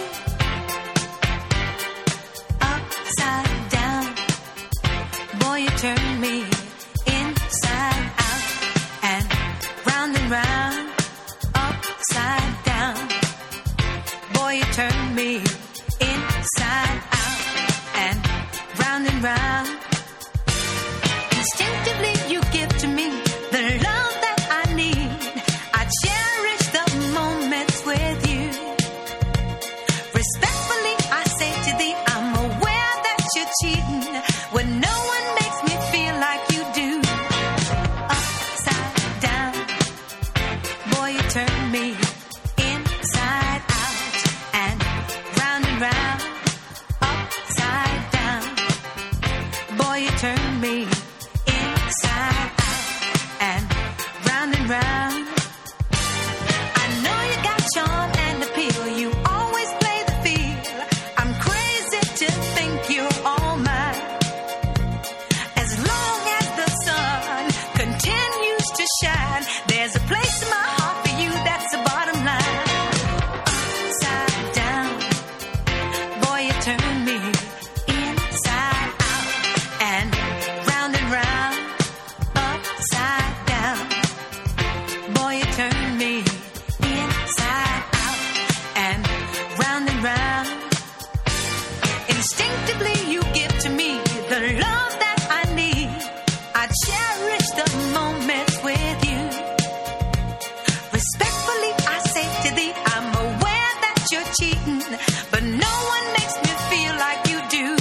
Upside down, boy, you turn me inside out and round and round. Upside down, boy, you turn me inside out and round and round. Instinctively, you give to me the love that I need. I cherish the moments with you. Respectfully, I say to thee, I'm aware that you're cheating when no one makes me feel like you do. Upside down, boy, you turn me inside out and round and round. Upside down, boy, you turn me inside out and round and round. I know you got charm and appeal. You always play the field. I'm crazy to think you're all mine. As long as the sun continues to shine, there's a place in my heart for you. That's the bottom line. Upside down, boy, you turn me inside out and round and round. Upside down, boy, you turn me inside out and round and round. Instinctively, you give to me the love that I need. I cherish the moments with you. Respectfully, I say to thee, I'm aware that you're cheating, but no one makes me feel like you do.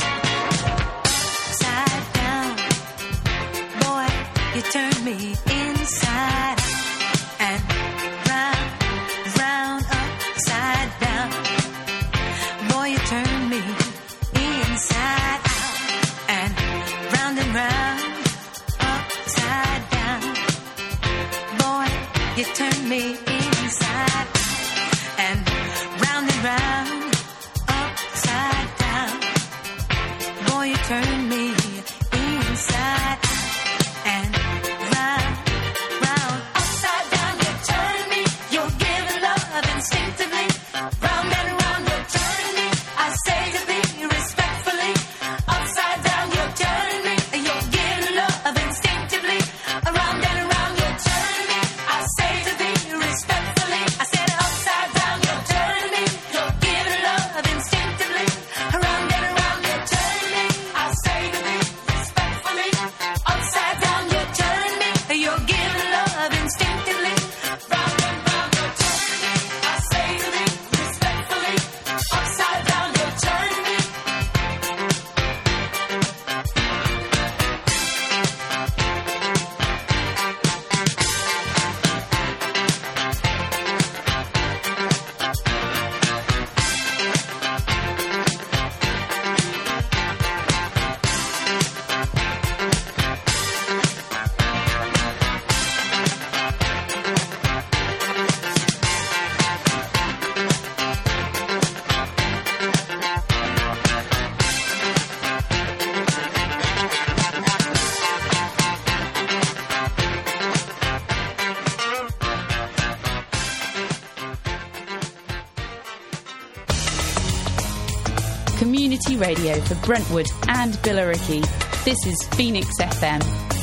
Upside down, boy, you turn me inside and round, round, upside down. Boy, you turn me inside out and round and round, upside down. Boy, you turn me inside out and round and round, community radio for Brentwood and Billericay. This is Phoenix F M.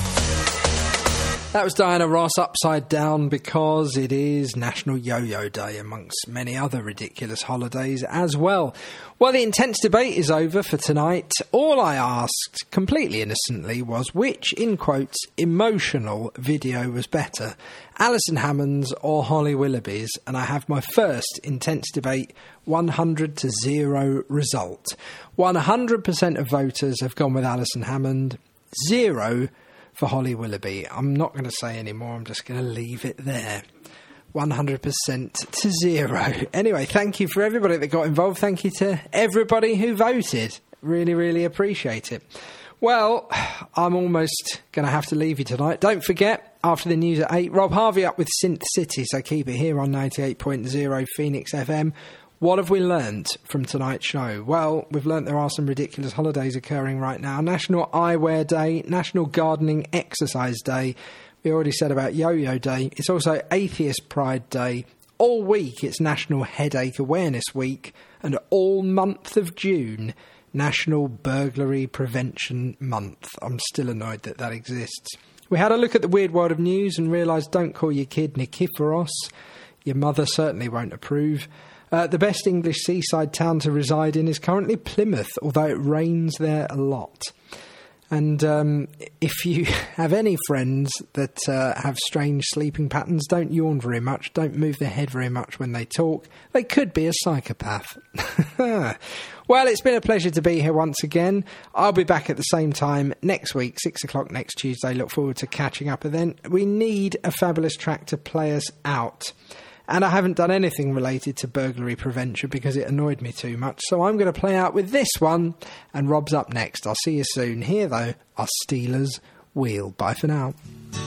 That was Diana Ross, Upside Down, because it is National Yo-Yo Day, amongst many other ridiculous holidays as well. Well, the intense debate is over for tonight. All I asked, completely innocently, was which, in quotes, emotional video was better, Alison Hammond's or Holly Willoughby's? And I have my first intense debate, one hundred to zero result. one hundred percent of voters have gone with Alison Hammond, zero for Holly Willoughby. I'm not going to say any more, I'm just going to leave it there. one hundred percent to zero. Anyway, thank you for everybody that got involved. Thank you to everybody who voted. Really, really appreciate it. Well, I'm almost going to have to leave you tonight. Don't forget, after the news at eight, Rob Harvey up with Synth City, so keep it here on ninety-eight point zero Phoenix F M. What have we learnt from tonight's show? Well, we've learnt there are some ridiculous holidays occurring right now. National Eyewear Day, National Gardening Exercise Day. We already said about Yo-Yo Day. It's also Atheist Pride Day. All week, it's National Headache Awareness Week. And all month of June, National Burglary Prevention Month. I'm still annoyed that that exists. We had a look at the weird world of news and realised don't call your kid Nikiforos. Your mother certainly won't approve. Uh, the best English seaside town to reside in is currently Plymouth, although it rains there a lot. And um, if you have any friends that uh, have strange sleeping patterns, don't yawn very much, don't move their head very much when they talk. They could be a psychopath. Well, it's been a pleasure to be here once again. I'll be back at the same time next week, six o'clock next Tuesday. Look forward to catching up. And then we need a fabulous track to play us out. And I haven't done anything related to burglary prevention because it annoyed me too much. So I'm going to play out with this one. And Rob's up next. I'll see you soon. Here, though, are Steelers Wheel. Bye for now.